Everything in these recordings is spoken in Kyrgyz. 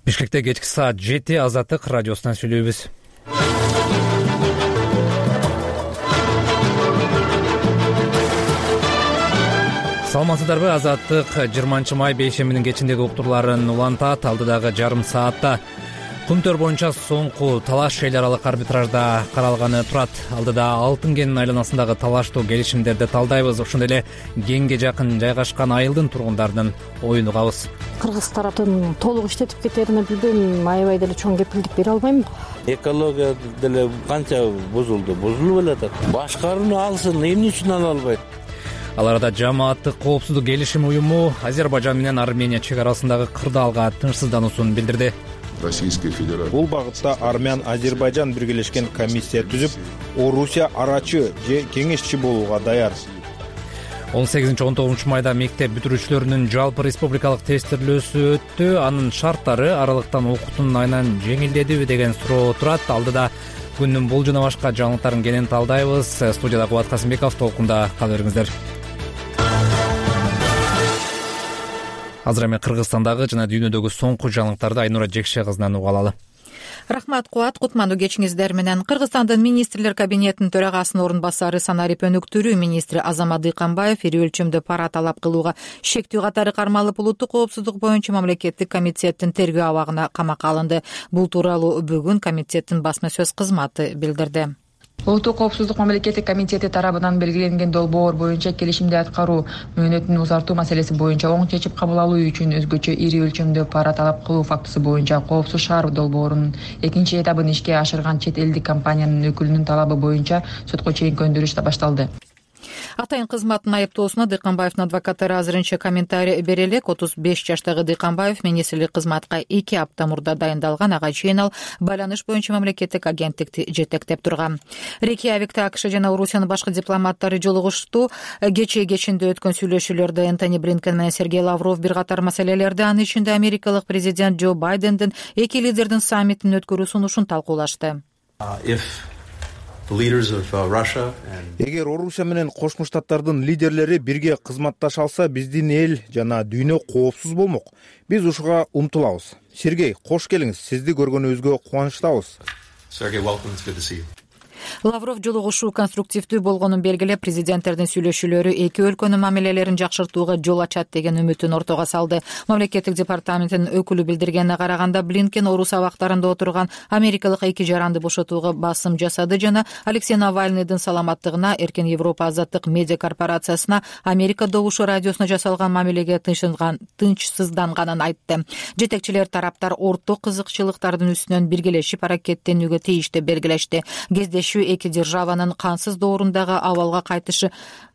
Бишкекте кечки саат 7 Азаттык радиосунан сүйлөйбүз. Саламатсыздарбы? Азаттык 20 май бейшембинин кечиндеги уктурларын улантат. Алдыдагы жарым саатта Кумтөр боюнча соңку талаш эл аралык арбитражда каралганы турат. Алдыда алтын кенинин айланасындагы талаштуу келишимдерди талдайбыз. Ошондой эле кенге жакын жайгашкан айылдын тургундарынын оюн угабыз. Кыргыз тараптын толук иштетип кетерине билбейм, аябай деле чоң кепилдик бере албайм. Экология деле канча бузулуп эле. Башкарууну алсын, эмне үчүн ала албайт? Ал арада жамааттык коопсуздук келишим уюму Азербайжан менен Армения чек арасындагы кырдаалга тынчсыздануусун билдирди. Российская Федерация. Бул багытта Армян, Азербайжан биргелешкен комиссия түзүп, Орусия арачы же кеңешчи болууга даяр. 18-19 майда мектеп бүтүрүүчүлөрүнүн жалпы республикалык тестирлөөсү өттү. Анын шарттары аралыктан окуутунун айынан жеңилдедиби деген суроо турат. Алдыда күндүн бул жана башка жаңылыктарын кенен талдайбыз. Студияда Кубат Касымбеков, толкунда кала бериңиздер. Азыр эми Кыргызстандагы жана дүйнөдөгү соңку жаңылыктарды Айнура Жекше кызынан уга алалы. Рахмат Кубат, кутмандуу кечиңиздер менен. Кыргызстандын министрлер кабинетинин төрагасынын орун басары Санарип өнүктүрүү министри Азамат Дыйканбаев ири өлчөмдө пара талап кылууга шектүү катары кармалып, улуттук коопсуздук боюнча мамлекеттик комитеттин тергөө абагына камакка алынды. Бул тууралуу бүгүн комитеттин басма сөз кызматы билдирди. Улуттук коопсуздук мамлекеттик комитети тарабынан белгиленген долбоор боюнча келишимди аткаруу мөөнөтүн узартуу маселеси боюнча оң чечим кабыл алуу үчүн өзгөчө ири өлчөмдө пара талап кылуу фактысы боюнча Коопсуз шаар долбоорунун экинчи этабын ишке ашырган чет элдик компаниянын өкүлүнүн талабы боюнча сотко чейин көндүрүш башталды. Атайын кызматтын айыптоосуна Дыйканбаевдин адвокаттары азырынча комментарий бере элек. 35 жаштагы Дыйканбаев министрлик кызматка 2 апта мурда дайындалган, ага чейин ал байланыш боюнча мамлекеттик агенттикти жетектеп турган. Рейкьявикте АКШ жана Орусиянын башкы дипломаттары жолугушту. Кечээ кечинде өткөн сүйлөшүүлөрдө Энтони Блинкен менен Сергей Лавров бир катар маселелерди, анын ичинде америкалык президент Джо Байдендин эки лидердин саммитин өткөрүү сунушун талкуулашты. Эгер Орусия менен Кошмо Штаттардын лидерлери бирге кызматташа алса, биздин эл жана дүйнө коопсуз болмок. Биз ушуга умтулабыз. Сергей, кош келиңиз. Сизди көргөнүбүзгө кубанычтабыз. Лавров жолугушуу конструктивдүү болгонун белгилеп, президенттердин сүйлөшүүлөрү эки өлкөнүн мамилелерин жакшыртууга жол ачат деген үмүтүн ортого салды. Мамлекеттик департаменттин өкүлү билдиргенине караганда, Блинкен Орус абактарында отурган америкалык эки жаранды бошотууга басым жасады жана Алексей Навальныйдын саламаттыгына, Эркен Европа азаттык медиа корпорациясына, Америка добушу радиосуна жасалган мамилеге тынчсызданганын айтты. Жетекчилер тараптар орток кызыкчылыктардын үстүнөн биргелешип аракеттенүүгө тийиштүү белгилешти. Кездешүү эки державанын кансыз доорундагы абалга кайтышы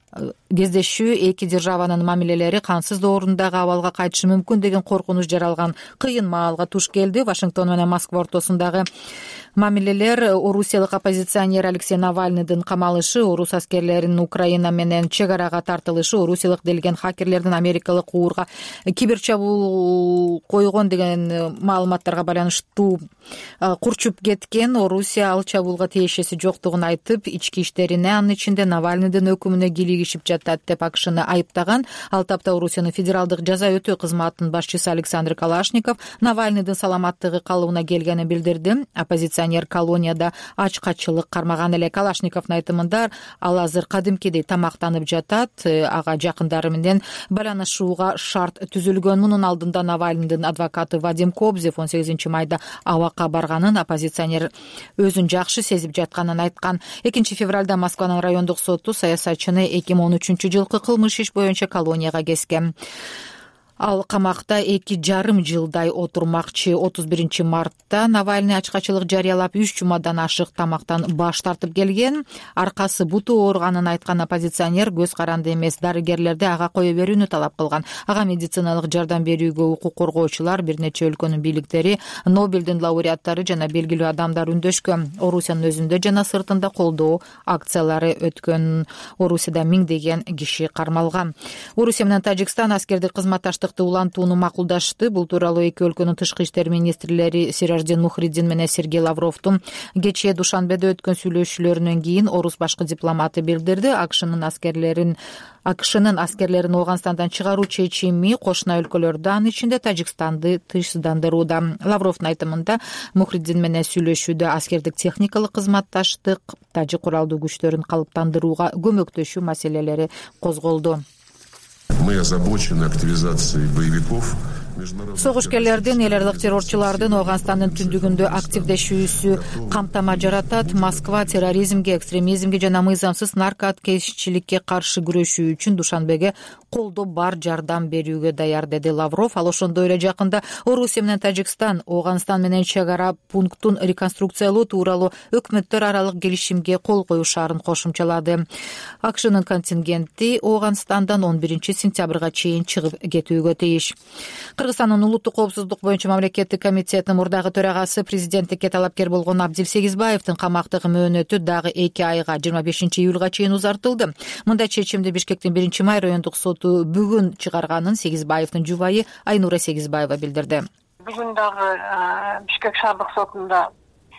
эки державанын мамилелери кансыз доорундагы абалга кайтышы мүмкүн деген коркунуч жаралган кыйын маалга туш келди. Вашингтон менен Москва ортосундагы мамилелер, орусиялык оппозиционер Алексей Навальныйдын камалышы, орус аскерлеринин Украина менен чек арага тартылышы, орусиялык делген хакерлердин америкалык уурга киберчабуул койгон деген маалыматтарга байланыштуу курчуп кеткен. Орусия ал чабуулга тиешеси жоктугун айтып, ички иштерине, анын ичинде Навальныйдын өкүмүнө кийлигишип жатат деп АКШны айыптаган. Ал тапта Орусиянын федералдык жаза өтөө кызматынын башчысы Александр Калашников Навальныйдын саламаттыгы калыбына келгенин билдирди. Оппозиционер колонияда ачкачылык кармаган эле. Калашниковдун айтымында ал азыр кадимкидей тамактанып жатат. Ага жакындары менен байланышууга шарт түзүлгөн. Мунун алдында Навальныйдын адвокаты Вадим Кобзев 18 майда абакка барганын, оппозиционер өзүн жакшы сезип жатканын айткан. 2 февралда Москванын райондук соту саясатчыны 2013 жылкы кылмыш иш боюнча колонияга кескен. Ал камакта 2,5 жылдай отурмакчы. 31 мартта Навальный ачкачылык жарыялап 3 жумадан ашык тамактан баш тартып келген. Аркасы буту ооруганын айткан оппозиционер көз каранды эмес дарыгерлерди ага кое берүүнү талап кылган. Ага медициналык жардам берүүгө укук коргоочулар, бир нече өлкөнүн бийликтери, Нобелдин лауреаттары жана белгилүү адамдар үндөшкөн. Орусиянын өзүндө жана сыртында колдоо акциялары өткөн. Орусияда миңдеген киши кармалган. Орусия менен Тажикстан аскердик кызматташтык таштыкты улантууну макулдашты. Бул тууралуу эки өлкөнүн тышкы иштер министрлери Сираждин Мухриддин менен Сергей Лавровдун кечээ Душанбеде өткөн сүйлөшүүлөрүнөн кийин орус башкы дипломаты билдирди. АКШнын аскерлерин Ооганстандан чыгаруу чечими кошуна өлкөлөрдү, анын ичинде Тажикстанды тынчсыздандырууда. Лавровдун айтымында Мухриддин менен сүйлөшүүдө аскердик техникалык кызматташтык, тажик куралдуу күчтөрүн калыптандырууга көмөктөшүү маселелери козголду. Мы озабочены активизацией боевиков. Согушкерлердин, эл аралык террорчулардын Ооганстандын түндүгүндө активдешүүсү камтама жаратат. Москва терроризмге, экстремизмге жана мыйзамсыз наркотикечиликке каршы күрөшүү үчүн Душанбеге колдоо бар жардам берүүгө даяр, деди Лавров. Ал ошондой эле жакында Орусия менен Тажикстан Ооганстан менен чек ара пунктун реконструкциялоо тууралуу өкмөттөр аралык келишимге кол коюшаарын кошумчалады. АКШнын контингенти Ооганстандан 11-сентябрга чейин чыгып кетүүгө тийиш. Кыргызстандын улуттук коопсуздук боюнча мамлекеттик комитетинин мурдагы төрагасы президенттикке талапкер болгон Абдил Сегизбаевдин камактагы мөөнөтү дагы 2 айга 25-июлга чейин узартылды. Мындай чечимди Бишкектин 1-май райондук соту бүгүн чыгарганын Сегизбаевдин жубайы Айнура Сегизбаева билдирди. Бүгүн дагы Бишкек шаардык сотунда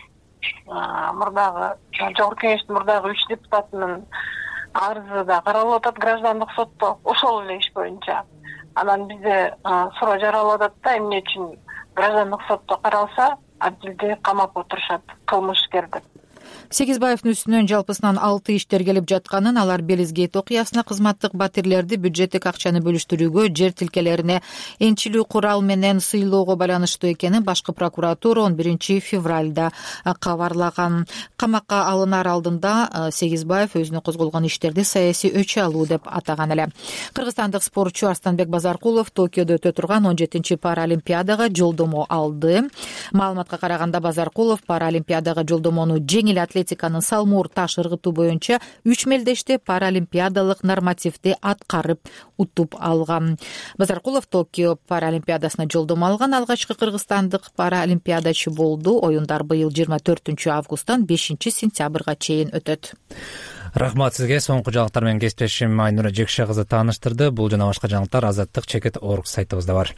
мурдагы Жогорку кеңештин мурдагы 3 депутатынын арызы да каралып атат граждандык сотто, ошол эле иш боюнча. Анан бизде суроо жаралып атат да, эмне үчүн граждандык сотто каралса Абдилди камап отурушат, кылмышкерди. Сегизбаевдин үстүнөн жалпысынан 6 иштер келип жатканын, алар Белизгейт окуясына, кызматтык батирлерди бюджеттик акчаны бөлүштүрүүгө, жер тилкелерине энчилүү курал менен сыйлоого байланыштуу экенин башкы прокуратура 11-февралда кабарлаган. Камакка алынар алдында Сегизбаев өзүнө козголгон иштерди саясий өчө алуу деп атаган эле. Кыргызстандык спортчу Арстанбек Базаркулов Токиодо өтө турган 17-чи Паралимпиадага жолдомо алды. Маалыматка караганда Базаркулов Паралимпиадага жолдомону жеңил атлетиканын салмуур таш ыргытуу боюнча 3 мелдеште паралимпиадалык нормативди аткарып утуп алган. Базаркулов Токио Паралимпиадасына жолдомо алган алгачкы кыргызстандык паралимпиадачы болду. Оюндар быйыл 24-августтан 5-сентябрга чейин өтөт. Рахмат сизге. Соңку жаңылыктар менен кесиптешим Айнура Жекше кызы тааныштырды. Бул жана башка жаңылыктар Азаттык.org сайтыбызда бар.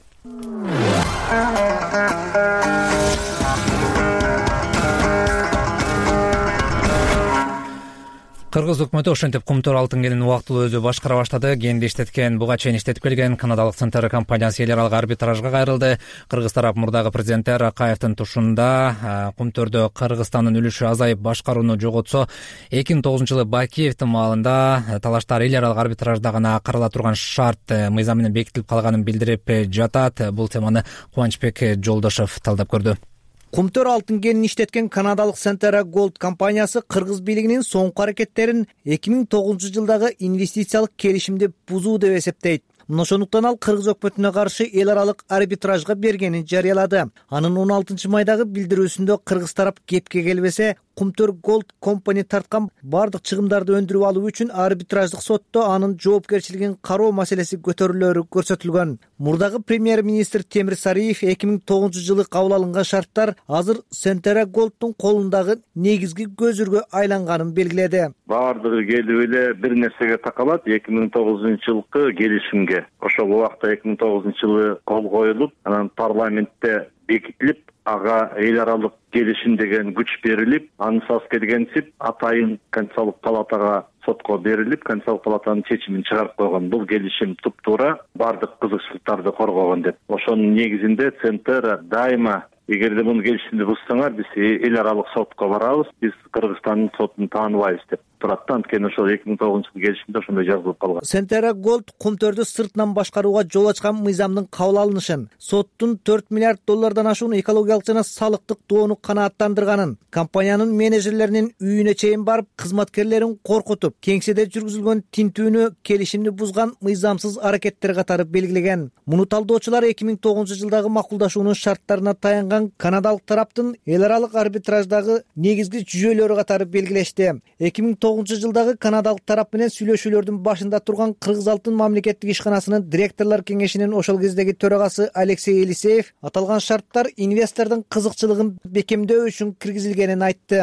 Кыргыз өкмөтү ошентип Кумтөр алтын кенин убактылуу өзү башкара баштады. Кенди иштеткен, буга чейин иштетип келген канадалык Центр компаниясы эл аралык арбитражга кайрылды. Кыргыз тарап мурдагы президенти Ракаевдин тушунда Кумтөрдө Кыргызстандын үлүшү азайып башкарууну жоготсо, 2009-жылы Бакиевдин маалында талаштар эл аралык арбитражда гана карала турган шарт мыйзам менен бекитилип калганын билдирип жатат. Бул теманы Кубанычбек Жолдошов талдап көрдү. Кумтөр алтын кенин иштеткен канадалык Centera Gold компаниясы кыргыз бийлигинин соңку аракеттерин 2009-жылдагы инвестициялык келишимди бузуу деп эсептейт. Ошондуктан ал кыргыз өкмөтүнө каршы эл аралык арбитражга бергенин жарыялады. Анын 16-майдагы билдирүүсүндө кыргыз тарап кепке келбесе, Кумтөр Gold компани тарткан бардык чыгымдарды өндүрүп алуу үчүн арбитраждык сотто анын жоопкерчилигин кароо маселеси көтөрүлөрү көрсөтүлгөн. Мурдагы премьер-министр Темир Сариев 2009-жылы кабыл алынган шарттар азыр Centera Gold'тун колундагы негизги көзүргө айланганын белгиледи. Баардыгы келип эле бир нерсеге такалат, 2009-жылкы келишимге. Ошол убакта 2009-жылы кол коюлуп, анан парламентте бекитилип, ага эл аралык келишим деген күч берилип, анысыз келгенсип атайын Конституциялык палатага сотко берилип, Конституциялык палатанын чечимин чыгарып койгон. Бул келишим туп-туура бардык кызыкчылыктарды коргогон деп. Ошонун негизинде Центера дайыма эгерде муну келишимди бузсаңар, биз эл аралык сотко барабыз, биз Кыргызстандын сотун тааныбайбыз деп турат. Анткени ошол 2009-жылы келишимде ошондой жазылып калган. Centera Gold Кумтөрдү сыртынан башкарууга жол ачкан мыйзамдын кабыл алынышын, соттун 4 миллиард доллардан ашуун экологиялык жана салыктык доону канааттандырганын, компаниянын менеджерлеринин үйүнө чейин барып, кызматкерлерин коркутуп, кеңседе жүргүзүлгөн тинтүүнү келишимди бузган мыйзамсыз аракеттер катары белгилеген. Муну талдоочулар 2009-жылдагы макулдашуунун шарттарына таянган канадалык тараптын эл аралык арбитраждагы негизги жүйөлөрү катары белгилешти. 2009-жылдагы канадалык тарап менен сүйлөшүүлөрдүн башында турган Кыргыз алтын мамлекеттик ишканасынын директорлор кеңешинин ошол кездеги төрагасы Алексей Елисеев аталган шарттар инвестордун кызыкчылыгын бекемдөө үчүн киргизилгенин айтты.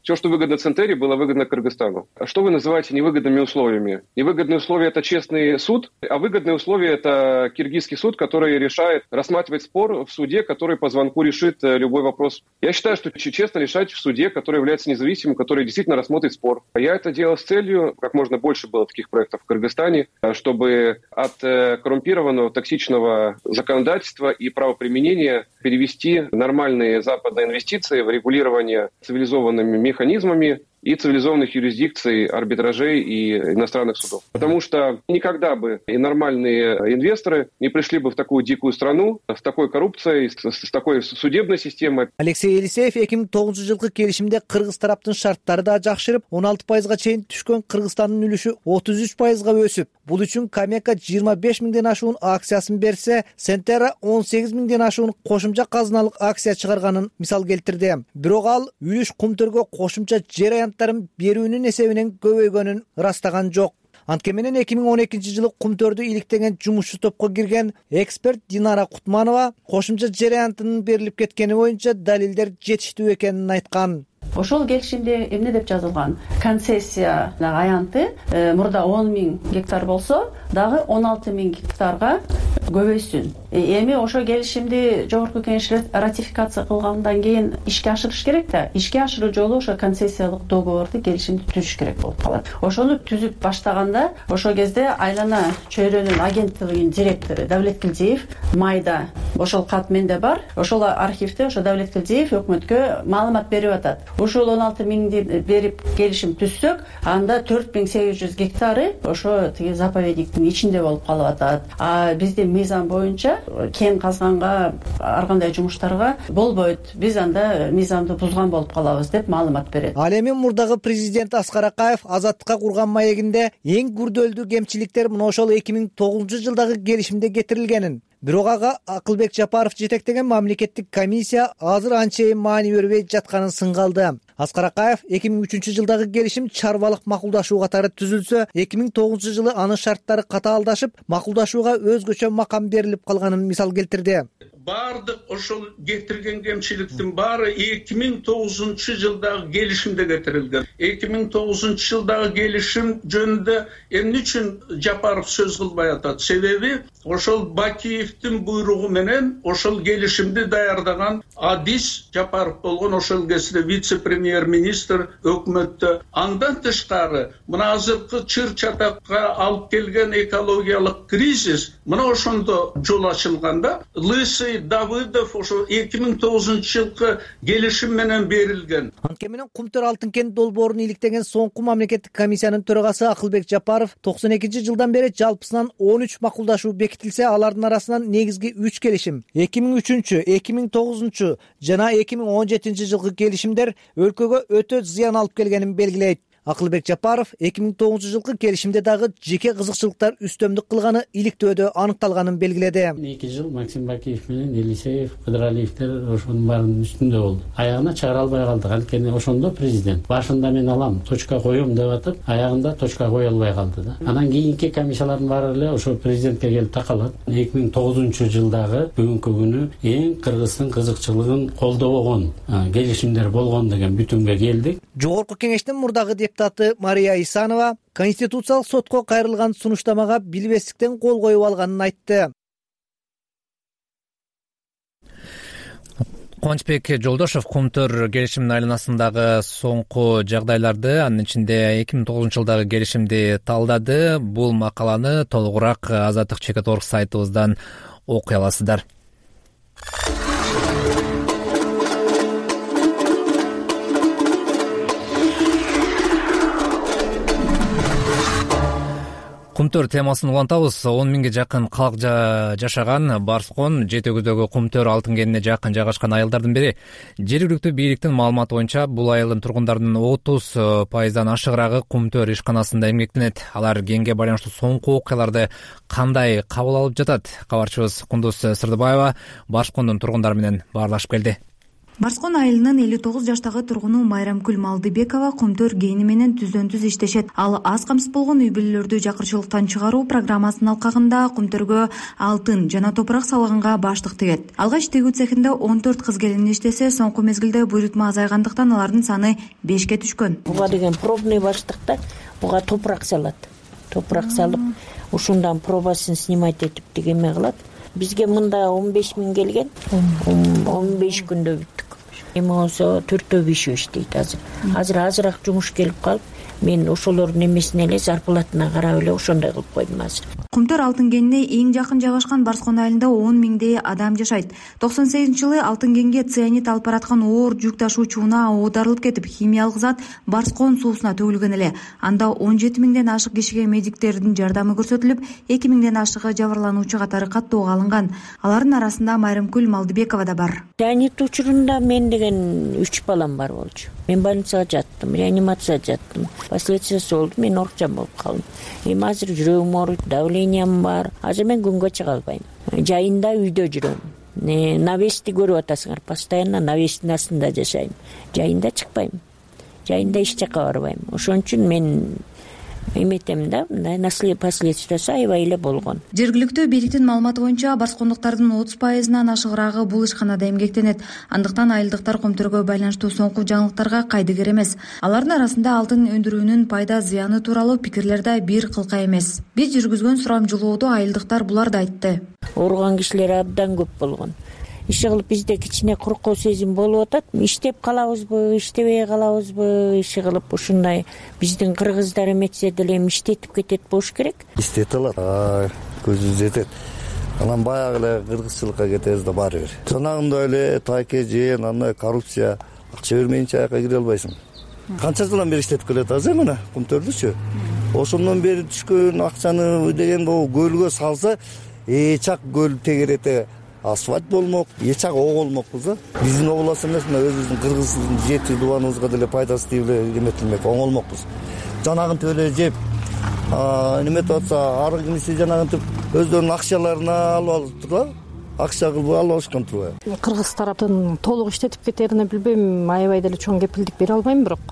все, что выгодно Центере, было выгодно Кыргызстану. А что вы называете невыгодными условиями? Невыгодные условия – это честный суд, а выгодные условия – это киргизский суд, который решает рассматривать спор в суде, который по звонку решит любой вопрос. Я считаю, что честно решать в суде, который является независимым, который действительно рассмотрит спор. Я это делал с целью, как можно больше было таких проектов в Кыргызстане, чтобы от коррумпированного, токсичного законодательства и правоприменения перевести нормальные западные инвестиции в регулирование цивилизованными механизмами и цивилизованных юрисдикций, арбитражей и иностранных судов. Потому что никогда бы и нормальные инвесторы не пришли бы в такую дикую страну, с такой коррупцией, с такой судебной системой. Алексей Елисеев 2009-жылкы келишимде кыргыз тараптын шарттары да жакшырып, 16%га чейин түшкөн Кыргызстандын үлүшү 33%га өсүп, бул үчүн Камека 25 миңден ашуун акциясын берсе, Сентера 18 миңден ашуун кошумча казыналык акция чыгарганын мисал келтирди. Бирок ал үлүш кумтөргө кошумча жер аянттарын берүүнүн эсебинен көбөйгөнүн ырастаган жок. Антке менен 2012-жылы кумтөрдү иликтеген жумушчу топко кирген эксперт Динара Кутманова кошумча жер аянтынын берилип кеткени боюнча далилдер жетиштүү экенин айткан. Ошол келишимде эмне деп жазылган? Концессия аянты мурда 10 миң гектар болсо, дагы 16 миң гектарга көбөйсүн. Эми ошо келишимди жогорку кеңеш ратификация кылгандан кийин ишке ашырыш керек да. Ишке ашыруу жолу ошо концессиялык договорду, келишимди түзүш керек болуп калат. Ошону түзүп баштаганда, ошол кезде Айлана чөйрөнүн агенттигинин директору Давлет Килдиев майда ошол кат менде бар. Ошол архивде ошо Давлет Килдиев өкмөткө маалымат берип атат. Ошол 16 миңди берип келишим түзсөк, анда 4800 гектары ошо тиги заповедниктин ичинде болуп калып атат. А бизде мыйзам боюнча кен казганга, ар кандай жумуштарга болбойт. Биз анда мыйзамды бузган болуп калабыз деп маалымат берет. Ал эми мурдагы президент Аскар Акаев Азаттыкка курган маегинде эң күрдөлдүү кемчиликтер мына ошол 2009-жылдагы келишимде кетирилгенин. Бирок ага Акылбек Жапаров жетектеген мамлекеттик комиссия азыр анчейин маани бербей жатканын сынгалды. Аскар Акаев 2003-жылдагы келишим чарбалык макулдашуу катары түзүлсө, 2009-жылы анын шарттары катаалдашып, макулдашууга өзгөчө макам берилип калганын мисал келтирди. Бардык ошол кетирген кемчиликтин баары 2009-жылдагы келишимде кетирилген. 2009-жылдагы келишим жөнүндө эмне үчүн Жапаров сөз кылбай атат? Себеби ошол Бакиевдин буйругу менен ошол келишимди даярдаган Адис Жапаров болгон, ошол кезде вице-премьер-министр өкмөттө. Андан тышкары мына азыркы чыр-чатакка алып келген экологиялык кризис мына ошондо жол ачылганда Лысый Давыдов ошо 2009-жылкы келишим менен берилген. Анткени менен Кумтөр алтын кен долбоорун иликтеген соңку мамлекеттик комиссиянын төрагасы Акылбек Жапаров 92-жылдан бери жалпысынан 13 макулдашуу бекитилсе, алардын арасынан негизги 3 келишим 2003, 2009 жана 2017-жылкы келишимдер өлкөгө өтө зыян алып келгенин белгилейт. Акылбек Жапаров 2009-жылкы келишимде дагы жеке кызыкчылыктар үстөмдүк кылганы иликтөөдө аныкталганын белгиледи. 2 жыл Максим Бакиев менен Елисеев, Кыдыралиевдер ошонун баарынын үстүндө болду. Аягына чыгара албай калдык. Анткени ошондо президент башында мен алам, точка коем деп атып, аягында точка кое албай калды да. Анан кийинки комиссиялардын баары эле ошо президентке келип такалат. 2009-жылдагы бүгүнкү күнү эң Кыргыздын кызыкчылыгын колдобогон келишимдер болгон деген бүтүмгө келдик. Жогорку кеңештин мурдагы депутаты Мария Исанова Конституциялык сотко кайрылган сунуштамага билбестиктен кол коюп алганын айтты. Кубанычбек Жолдошов Кумтөр келишиминин айланасындагы соңку жагдайларды, анын ичинде 2009-жылдагы келишимди талдады. Бул макаланы толугураак Азаттык ЧК.орг сайтыбыздан окуй аласыздар. Кумтөр темасын улантабыз. 10 миңге жакын калк жашаган Барскон жети-өгүздөгү Кумтөр алтын кенине жакын жайгашкан айылдардын бири. Жергиликтүү бийликтин маалыматы боюнча бул айылдын тургундарынын 30% ашыгырагы Кумтөр ишканасында эмгектенет. Алар кенге байланыштуу соңку окуяларды кандай кабыл алып жатат? Кабарчыбыз Кундуз Сырдыбаева Барскондун тургундары менен баарлашып келди. Барскон айылынын 59 жаштагы тургуну Майрамкүл Малдыбекова Кумтөр гени менен түздөн-түз иштешет. Ал аз камсыз болгон үй бүлөлөрдү жакырчылыктан чыгаруу программасынын алкагында Кумтөргө алтын жана топурак салганга баштык тигет. Алгач тигүү цехинде 14 кыз келин иштесе, соңку мезгилде буйрутма азайгандыктан алардын саны 5ке түшкөн. Буга деген пробный баштыкта буга топурак салат. Топурак салып, ушундан пробасын снимать этип дегеме кылат. Бизге мында 15 миң келген, 15 күндө бүттүк. Эми болсо 4-5 иштейт азыр. Азыраак жумуш келип калып, мен ошолордун эмесине эле зарплатына карап эле ошондой кылып койдум азыр. Кумтөр алтын кенине эң жакын жайгашкан Барскон айылында 10 миңдей адам жашайт. 98-жылы алтын кенге цианид алып бараткан оор жүк ташуучу унаа оодарылып кетип, химиялык зат Барскон суусуна төгүлгөн эле. Анда 17 миңден ашык кишиге медиктердин жардамы көрсөтүлүп, 2 миңден ашыгы жабырлануучу катары каттоого алынган. Алардын арасында Майрамкүл Малдыбекова да бар. Цианид учурунда мен деген 3 балам бар болчу. Мен больницага жаттым, реанимацияга жаттым. Последствиясы болду, мен орукчан болуп калдым. Эми азыр жүрөгүм ооруйт, давлениям бар. Азыр мен күнгө чыга албайм. Жайында үйдө жүрөм. Навести көрүп атасыңар, постоянно навестин астында жашайм. Жайында чыкпайм. Жайында эч жака барбайм. Ошон үчүн мен эметем да, мындай последствиясы аябай эле болгон. Жергиликтүү бийликтин маалыматы боюнча Барскондуктардын 30%-нан ашыгыраагы бул ишканада эмгектенет. Андыктан айылдыктар Кумтөргө байланыштуу соңку жаңылыктарга кайдыгер эмес. Алардын арасында алтын өндүрүүнүн пайда зыяны тууралуу пикирлер да бир кылка эмес. Биз жүргүзгөн сурамжылоодо айылдыктар буларды айтты. Ооруган кишилер абдан көп болгон. Иши кылып бизде кичине куркуу сезим болуп атат. Иштеп калабызбы, иштебей калабызбы, иши кылып ушундай биздин кыргыздар эметсе деле иштетип кетет болуш керек. Иштете алат, көзү жетет. Анан баягы эле кыргызчылыкка кетебиз да баары бир. Жанагындай эле тайке жеген, андай коррупция, акча бермейинче аяка кире албайсың. Канча жылдан бери иштетип келет азыр мына Кумтөрдүчү. Ошондон бери түшкөн акчаны деген бул көлгө салса, чак көл тегерете асфальт болмок, ечак оо болмокпуз да. Биздин область эмес, өзүбүздүн кыргыздын жети дубаныбызга деле пайдасы тийип эле эметилмек, оңолмокпуз. Жанагынтип эле жеп, эметип атса, ары кимиси жанагынтип өздөрүнүн акчаларына алып алып тура, акча кылып алып алышкан турбайбы. Кыргыз тараптын толук иштетип кетерине билбейм, аябай деле чоң кепилдик бере албайм, бирок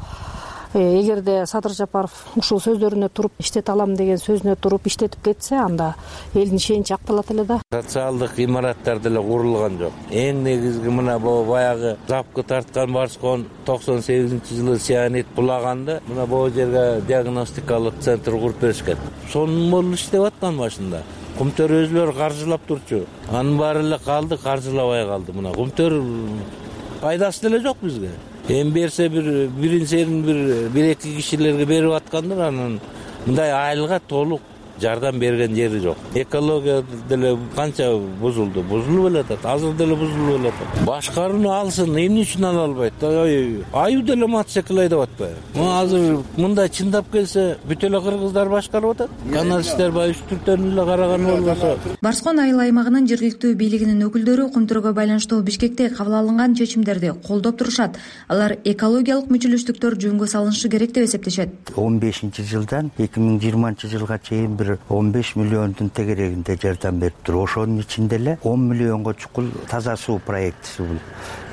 эгерде Садыр Жапаров ушул сөздөрүнө туруп иштете алам деген сөзүнө туруп иштетип кетсе, анда элдин ишеничи акталат эле да. Социалдык имараттар деле курулган жок. Эң негизги мына баягы запкы тарткан Барскон 98-жылы цианид булаганда, мына бул жерге диагностикалык центр куруп беришкен. Сонун болуп иштеп аткан башында. Кумтөр өзүлөрү каржылап турчу. Анын баары эле калды, каржылабай калды. Мына Кумтөр пайдасы деле жок бизге. Эми берсе биринчиден бир-эки кишилерге берип аткандар, анан мындай айылга толук жардам берген жери жок. Экология деле канча бузулду эле атат, азыр деле бузулуп эле атат. Башкарууну алсын, эмне үчүн ала албайт? Аюу деле мотоцикл айдап атпайбы? Азыр мындай чындап келсе, бүт эле кыргыздар башкарып атат. Канат Иштербаев түртөн эле караган болбосо. Барскон айыл аймагынын жергиликтүү бийлигинин өкүлдөрү Кумтөргө байланыштуу Бишкекте кабыл алынган чечимдерди колдоп турушат. Алар экологиялык мүчөлөштүктөр жөнгө салынышы керек деп эсептешет. 15-жылдан 2020-жылга чейин 15 миллиондун тегерегинде жардам берип тур. Ошонун ичинде эле 10 миллионго чукул таза суу проектиси бул.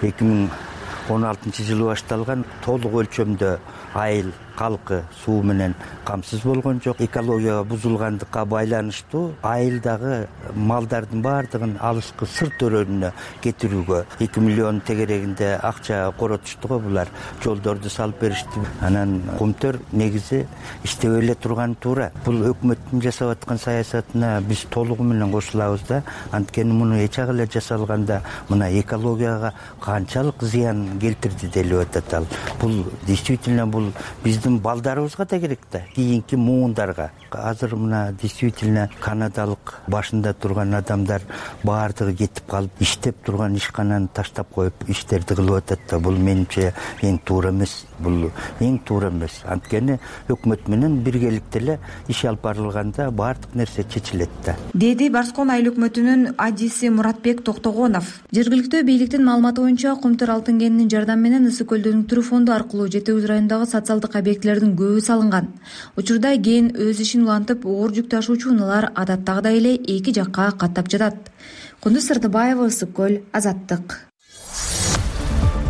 2016-жылы башталган, толук өлчөмдө айыл калкы суу менен камсыз болгон жок. Экология бузулгандыкка байланыштуу айылдагы малдардын баардыгын алышкы сырт өрөөнүнө кетирүүгө 2 миллион тегерегинде акча коротушту го булар. Жолдорду салып беришти. Анан Кумтөр негизи иштебей эле турган туура. Бул өкмөттүн жасап аткан саясатына биз толугу менен кошулабыз да. Анткени муну эчак эле жасалганда мына экологияга канчалык зыян келтирди делип атат ал. Бул действительно бул биздин балдарыбызга да керек да, кийинки муундарга. Азыр мына действительно канадалык башында турган адамдар баардыгы кетип калып, иштеп турган ишкананы таштап коюп иштерди кылып атат да. Бул менимче эң туура эмес. Бул эң туура эмес. Анткени өкмөт менен биргеликте эле иш алып барылганда баардык нерсе чечилет да. Деди Барскон айыл өкмөтүнүн адиси Муратбек Токтогонов. Жергиликтүү бийликтин маалыматы боюнча Кумтөр алтын кенинин жардамы менен Ысык көлдүнүн Түрү фонду аркылуу Жети Үз районундагы социалдык объектилердин көбү салынган. Учурда кен өз ишин улантып, оор жүк ташуучу унаалар адаттагыдай эле эки жакка каттап жатат. Кундуз Сырдыбаева, Ысык көл, Азаттык.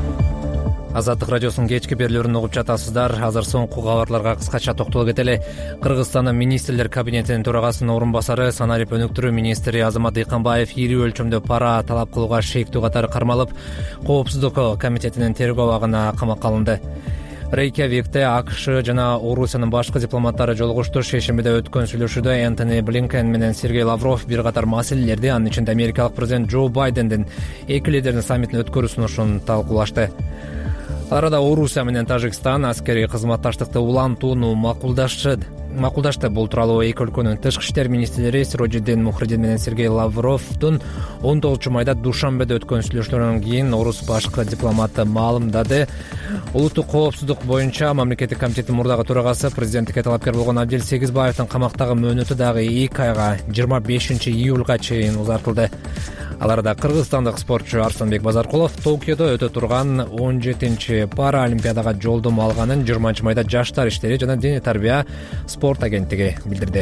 Азаттык радиосунун кечки берүүлөрүн угуп жатасыздар. Азыр соңку кабарларга кыскача токтоло кетели. Кыргызстандын министрлер кабинетинин төрагасынын орун басары, санарип өнүктүрүү министри Азамат Дыйканбаев ири өлчөмдө пара талап кылууга шектүү катары кармалып, Коопсуздук комитетинин тергөө абагына камакка алынды. Рейкьявикте АКШ жана Орусиянын башкы дипломаттары жолугушту. Шейшембиде өткөн сүйлөшүүдө Энтони Блинкен менен Сергей Лавров бир катар маселелерди, анын ичинде америкалык президент Джо Байдендин эки лидердин саммитин өткөрүү сунушун талкуулашты. Арада Орусия менен Тажикстан аскерий кызматташтыкты улантууну макулдашты. Бул тууралуу эки өлкөнүн тышкы иштер министрлери Сирожиддин Мухридин менен Сергей Лавровдун 19 майда Душанбеде өткөн сүйлөшүүлөрүнөн кийин орус башкы дипломаты маалымдады. Улуттук коопсуздук боюнча мамлекеттик комитеттин мурдагы төрагасы, президенттикке талапкер болгон Абдил Сегизбаевдин камактагы мөөнөтү дагы 2 айга 25 июлга чейин узартылды. Ал арада кыргызстандык спортчу Арсанбек Базаркулов Токиодо өтө турган 17 Паралимпиадага жолдомо алганын 20 майда Жаштар иштери жана дене тарбия спорт агенттиги билдирди.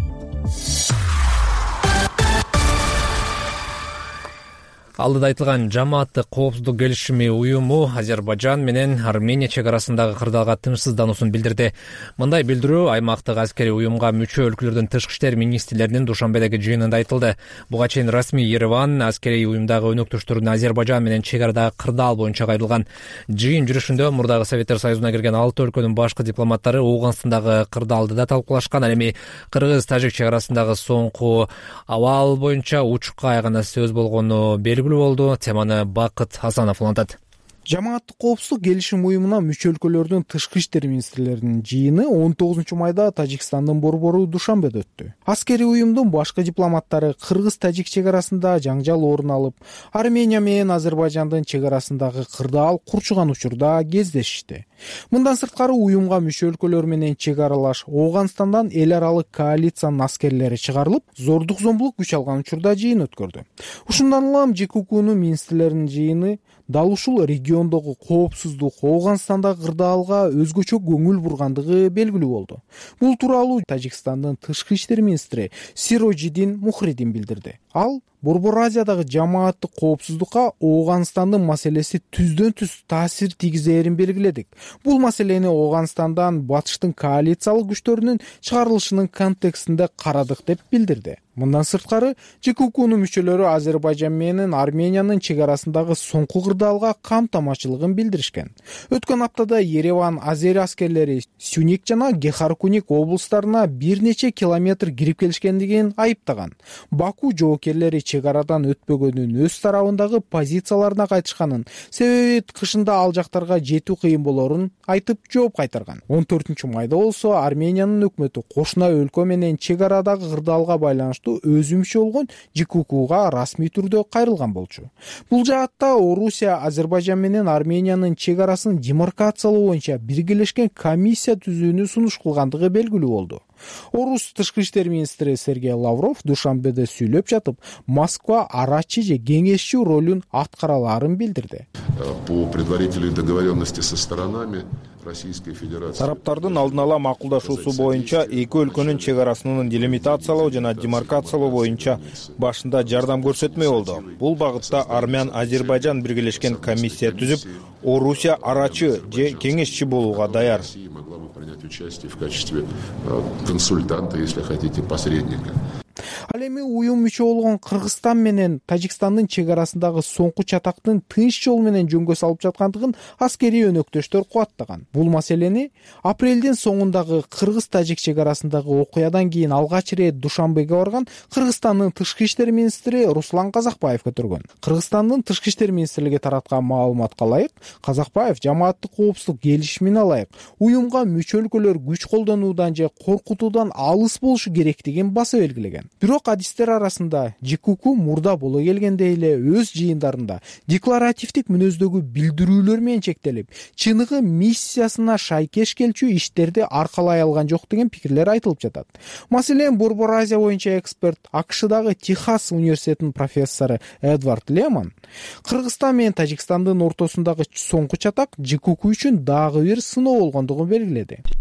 Алдыда айтылган жамааттык коопсуздук келишими уюму Азербайжан менен Армения чек арасындагы кырдаалга тынчсыздануусун билдирди. Мындай билдирүү аймактык аскерий уюмга мүчө өлкөлөрдүн тышкы иштер министрлеринин Душанбедеги жыйынында айтылды. Буга чейин расмий Ереван аскерий уюмдагы өнөктөштөрүн Азербайжан менен чек арадагы кырдаал боюнча кайрылган. Жыйын жүрүшүндө мурдагы Советтер Союзуна кирген 6 өлкөнүн башкы дипломаттары Ооганстандагы кырдаалды да талкуулашкан. Ал эми Кыргыз-Тажик чек арасындагы соңку абал боюнча учукка айгана сөз болгону белгилүү болду. Теманы Бакыт Асанов улантат. Жамааттык коопсуздук келишим уюмуна мүчө өлкөлөрдүн тышкы иштер министрлеринин жыйыны 19 майда Тажикстандын борбору Душанбеде өттү. Аскерий уюмдун башкы дипломаттары Кыргыз-Тажик чек арасында жаңжал орун алып, Армения менен Азербайжандын чек арасындагы кырдаал курчуган учурда кездешишти. Мындан сырткары уюмга мүчө өлкөлөр менен чек аралаш Ооганстандан эл аралык коалициянын аскерлери чыгарылып, зордук зомбулук күч алган учурда жыйын өткөрдү. Ушундан улам ЖККнын министрлеринин жыйыны дал ушул региондогу коопсуздук Ооганстандагы кырдаалга өзгөчө көңүл бургандыгы белгилүү болду. Бул тууралуу Тажикстандын тышкы иштер министри Сирожиддин Мухридин билдирди. Ал Борбор Азиядагы жамааттык коопсуздукка Ооганстандын маселеси түздөн түз таасир тийгизээрин белгиледик. Бул маселени Ооганстандан батыштын коалициялык күчтөрүнүн чыгарылышынын контекстинде карадык деп билдирди. Мындан сырткары ЖККнын мүчөлөрү Азербайжан менен Армениянын чек арасындагы соңку кырдаалга камтамачылыгын билдиришкен. Өткөн аптада Ереван азери аскерлери Сюник жана Гехаркуник облустарына бир нече километр кирип келишкендигин айыптаган. Баку жоокерлери чек арадан өтпөгөнүн өз тарабындагы позицияларына кайтышканын, себеби кышында ал жактарга жетүү кыйын болорун айтып жооп кайтарган. 14 майда болсо Армениянын өкмөтү кошуна өлкө менен чек арадагы кырдаалга байланыштуу өз мүчө болгон ЖККга расмий түрдө кайрылган болчу. Бул жаатта Орусия Азербайжан менен Армениянын чек арасын демаркациялоо боюнча биргелешкен комиссия түзүүнү сунуш кылгандыгы белгилүү болду. Орус тышкы иштер министри Сергей Лавров Душанбеде сүйлөп жатып, Москва арачы же кеңешчи ролун аткараларын билдирди. По предварительной договоренности со сторонами Российской Федерации. Тараптардын алдын ала макулдашуусу боюнча эки өлкөнүн чек арасынын делимитациялоо жана демаркациялоо боюнча башында жардам көрсөтмөй болду. Бул багытта Армян Азербайжан биргелешкен комиссия түзүп, Орусия арачы же кеңешчи болууга даяр. Могла бы принять участие в качестве консультанта, если хотите, посредника. Ал эми уюм мүчө болгон Кыргызстан менен Тажикстандын чек арасындагы соңку чатактын тынч жол менен жөнгө салып жаткандыгын аскерий өнөктөштөр кубаттаган. Бул маселени апрелдин соңундагы Кыргыз-Тажик чек арасындагы окуядан кийин алгач ирет Душанбеге барган Кыргызстандын тышкы иштер министри Руслан Казакбаев көтөргөн. Кыргызстандын тышкы иштер министрлиги тараткан маалыматка ылайык, Казакбаев жамааттык коопсуздук келишимине ылайык уюмга мүчө өлкөлөр күч колдонуудан же коркутуудан алыс болушу керектигин баса белгилеген. Бирок адистер арасында ЖКК мурда боло келгендей эле өз жыйындарында декларативдик мүнөздөгү билдирүүлөр менен чектелип, чыныгы миссиясына шайкеш келчү иштерди аркалай алган жок деген пикирлер айтылып жатат. Маселен, Борбор Азия боюнча эксперт АКШдагы Техас университетинин профессору Эдвард Лемон Кыргызстан менен Тажикстандын ортосундагы соңку чатак ЖКК үчүн дагы бир сыноо болгондугун белгиледи.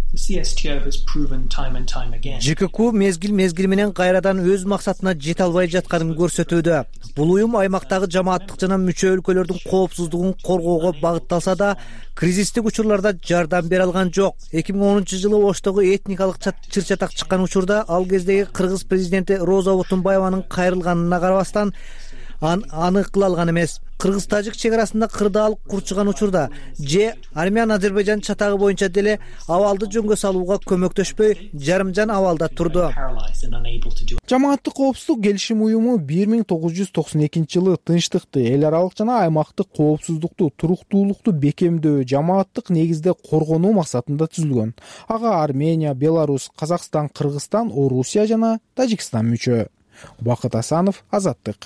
ЖКК мезгил менен кайрадан өз максатына жете албай жатканын көрсөтүүдө. Бул уюм аймактагы жамааттык жана мүчө өлкөлөрдүн коопсуздугун коргоого багытталса да, кризистик учурларда жардам бере алган жок. 2010-жылы Оштогу этникалык чыр-чатак чыккан учурда ал кездеги кыргыз президенти Роза Отунбаеванын кайрылганына карабастан аны кыла алган эмес. Кыргыз-тажик чек арасында кырдаалык курчуган учурда же Армян-Азербайжан чатагы боюнча деле абалды жөнгө салууга көмөктөшпөй, жарымжан абалда турду. Жамааттык коопсуздук келишим уюму 1992-жылы тынчтыкты, эл аралык жана аймактык коопсуздукту, туруктуулукту бекемдөө, жамааттык негизде коргонуу максатында түзүлгөн. Ага Армения, Беларусь, Казакстан, Кыргызстан, Орусия жана Тажикстан мүчө. Бакыт Асанов, Азаттык.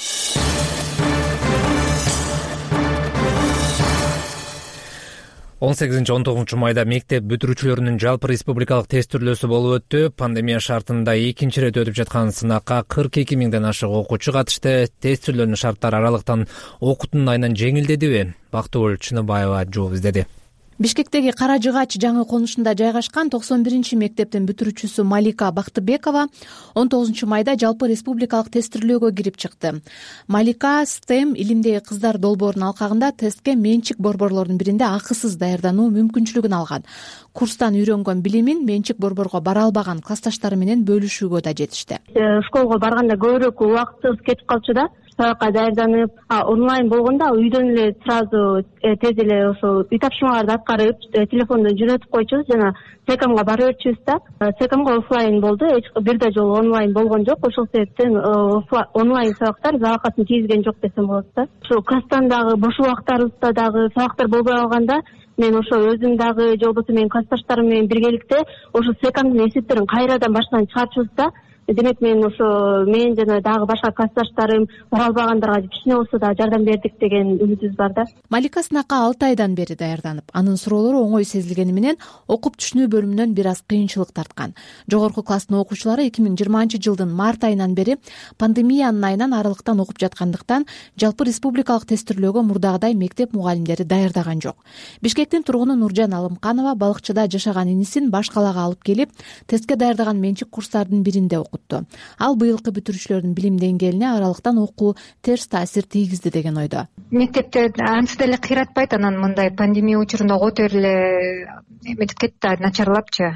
18-19 майда мектеп бүтүрүүчүлөрүнүн жалпы республикалык тестирлөөсү болуп өттү. Пандемия шартында экинчи ирет өтүп жаткан сынакка 42 миңден ашык окуучу катышты. Тестирлөөнүн шарттары аралыктан окуутунун айынан жеңилдедиби? Бактыгүл Чыныбаева жооп издеди. Бишкектеги Кара Жыгач жаңы конушунда жайгашкан 91 мектептин бүтүрүүчүсү Малика Бактыбекова 19 майда жалпы республикалык тестирлөөгө кирип чыкты. Малика STEM илимдеги кыздар долбоорунун алкагында тестке менчик борборлордун биринде акысыз даярдануу мүмкүнчүлүгүн алган. Курстан үйрөнгөн билимин менчик борборго бара албаган классташтары менен бөлүшүүгө да жетишти. Школго барганда көбүрөөк убактыбыз кетип калчу да. Сабакка даярданып, онлайн болгондо үйдөн эле сразу тез эле ошо үй тапшырмаларды аткарып, телефондон жөнөтүп койчубуз жана СКМга бара берчүбүз да. СКМга офлайн болду, бир да жолу онлайн болгон жок. Ошол себептен онлайн сабактар залакатын тийгизген жок десем болот да. Ошо класстан дагы бош убактарыбызда дагы сабактар болбой калганда мен ошо өзүм дагы же болбосо менин классташтарым менен биргеликте ошо СКМдын эсептерин кайрадан баштан чыгарчубуз да. Демек мен жана дагы башка классташтарым бара албагандарга кичине болсо да жардам бердик деген үмүтүбүз бар да. Малика сынакка 6 айдан бери даярданып, анын суроолору оңой сезилгени менен окуп түшүнүү бөлүмүнөн бир аз кыйынчылык тарткан. Жогорку класстын окуучулары 2020-жылдын март айынан бери пандемиянын айынан аралыктан окуп жаткандыктан жалпы республикалык тестирлөөгө мурдагыдай мектеп мугалимдери даярдаган жок. Бишкектин тургуну Нуржан Алымканова балыкчыда жашаган инисин баш калаага алып келип, тестке даярдаган менчик курстардын биринде окутtu. Ал быйылкы бүтүрүүчүлөрдүн билим деңгээлине аралыктан окуу терс таасир тийгизди деген ойдо. Мектепте ансы деле кыйратпайт, анан мындай пандемия учурунда ого эле эметип кетти, начарлапчы.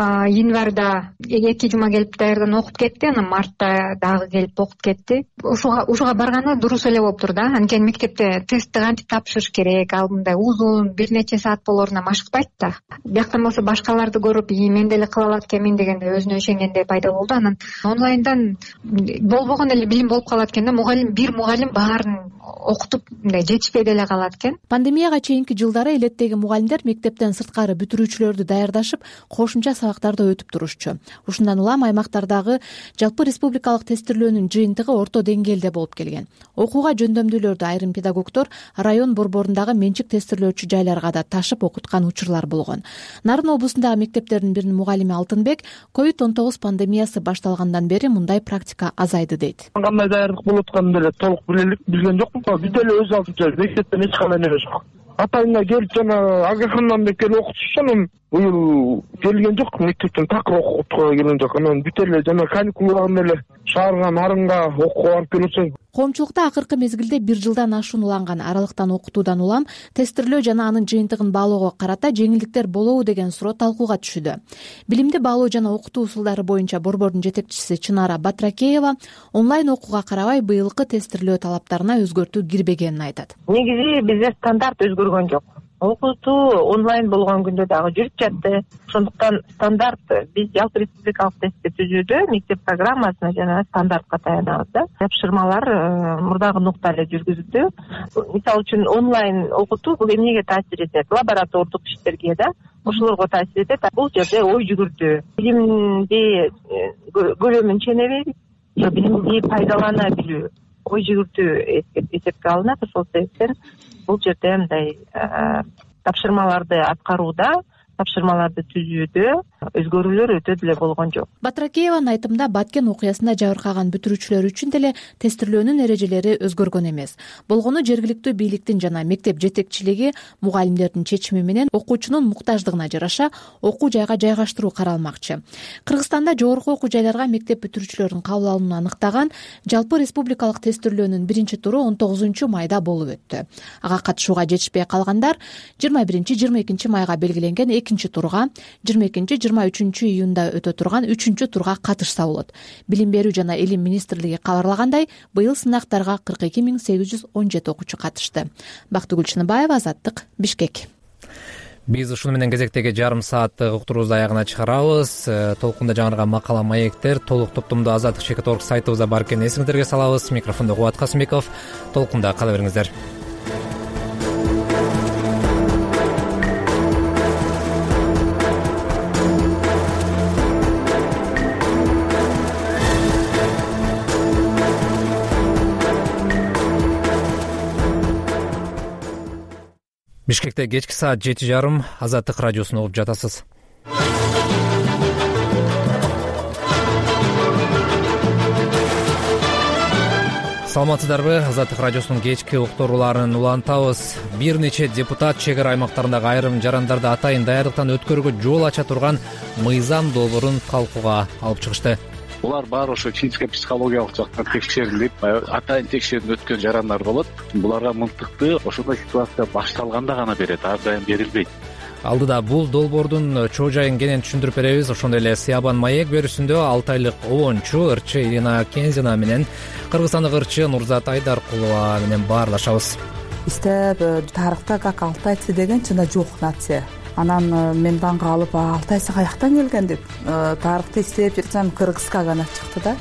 Январда 2 жума келип даярдан окуп кетти, анан мартта дагы келип окуп кетти. Ушуга барганы дурус эле болуптур да. Анткени мектепте тестти кантип тапшырыш керек, ал мындай uzun бир нече саат болоруна машыкпайт да. Бияктан болсо башкаларды көрүп, мен деле кыла алат экенмин дегенде өзүнө ишенгенде пайда болду. Анан онлайндан болбогон эле билим болуп калат экен да. Бир мугалим баарын окутуп мындай жетишпей деле калат экен. Пандемияга чейинки жылдары элеттеги мугалимдер мектептен сырткары бүтүрүүчүлөрдү даярдашып, кошумча сабактарды өтүп турушчу. Ушундан улам аймактардагы жалпы республикалык тестирлөөнүн жыйынтыгы орто деңгээлде болуп келген. Окууга жөндөмдүүлөрдү айрым педагогдор район борборундагы менчик тестирлөөчү жайларга да ташып окуткан учурлар болгон. Нарын облусундагы мектептердин биринин мугалими Алтынбек COVID-19 пандемиясы башталгандан бери мындай практика азайды дейт. Кандай даярдык болуп атканын деле толук билген жокмун. Бүт эле өз алдынча мектептен эч кандай эмес жок. Атайына келип жана агахандан бек келип окутушчу, анан быйыл келген жок, мектептен такыр окутууга келген жок. Анан бүт эле жана каникул убагында эле шаарга нарынга окууга барып келсең. Коомчулукта акыркы мезгилде 1 жылдан ашуун уланган аралыктан окутуудан улам тестирлөө жана анын жыйынтыгын баалоого карата жеңилдиктер болобу деген суроо талкууга түшүүдө. Билимди баалоо жана окутуу усулдары боюнча борбордун жетекчиси Чынара Батракеева онлайн окууга карабай быйылкы тестирлөө талаптарына өзгөртүү кирбегенин айтат. Негизи бизде стандарт өзгөргөн жок. Окутуу онлайн болгон күндө дагы жүрүп жатты. Ошондуктан стандарт биз жалпы республикалык тестти түзүүдө мектеп программасына жана стандартка таянабыз да. Тапшырмалар мурдагы нукта эле жүргүзүлдү. Мисалы үчүн онлайн окутуу бул эмнеге таасир этет? Лаборатордук иштерге да, ошолорго таасир этет. Бул жерде ой жүгүртүү, билимди көлөмүн ченебей, билимди пайдалана билүү, ой жүгүртүү эсепке алынат. Ошол себептен бул жерде мындай тапшырмаларды аткарууда, тапшырмаларды түзүүдө өзгөрүүлөр өтө деле болгон жок. Батыракееванын айтымында Баткен окуясында жабыркаган бүтүрүүчүлөр үчүн деле тестирлөөнүн эрежелери өзгөргөн эмес. Болгону жергиликтүү бийликтин жана мектеп жетекчилиги мугалимдердин чечими менен окуучунун муктаждыгына жараша окуу жайга жайгаштыруу каралмакчы. Кыргызстанда жогорку окуу жайларга мектеп бүтүрүүчүлөрдүн кабыл алынуун аныктаган жалпы республикалык тестирлөөнүн биринчи туру 19 майда болуп өттү. Ага катышууга жетишпей калгандар 21-22 майга белгиленген экинчи турга, 22-23 июнда өтө турган үчүнчү турга катышса болот. Билим берүү жана илим министрлиги кабарлагандай, быйыл сынактарга 42.817 окуучу катышты. Бактыгүл Чыныбаева, Азаттык, Бишкек. Биз ушуну менен кезектеги жарым сааттык уктуруубузду аягына чыгарабыз. Толкунда жаңырган макала, маектер толук топтомдо Азаттык.org сайтыбызда бар экенин эсиңиздерге салабыз. Микрофондо Кубат Касымбеков. Толкунда кала бериңиздер. Бишкекте кечки саат 7:30 Азаттык радиосун угуп жатасыз. Саламатсыздарбы? Азаттык радиосунун кечки уктурууларын улантабыз. Бир нече депутат чек ара аймактарындагы айрым жарандарды атайын даярдыктан өткөрүүгө жол ача турган мыйзам долбоорун талкууга алып чыгышты. Булар баары ошо физика психологиялык жактан текшерилип, атайын текшерүүдөн өткөн жарандар болот. Буларга мынтыкты ошондой ситуация башталганда гана берет, ар дайым берилбейт. Алдыда бул долбоордун чоо жайын кенен түшүндүрүп беребиз. Ошондой эле Сыябан маек берүүсүндө 6 айлык обончу ырчы Ирина Кензина менен кыргызстандык ырчы Нурзат Айдаркулова менен баарлашабыз. Бизде тарыхта как алтайцы деген чында жок нация. Анан мен таң калып, Алтайсы каяктан келген деп тарыхты издеп жүрсөм, Кыргызга гана чыкты да.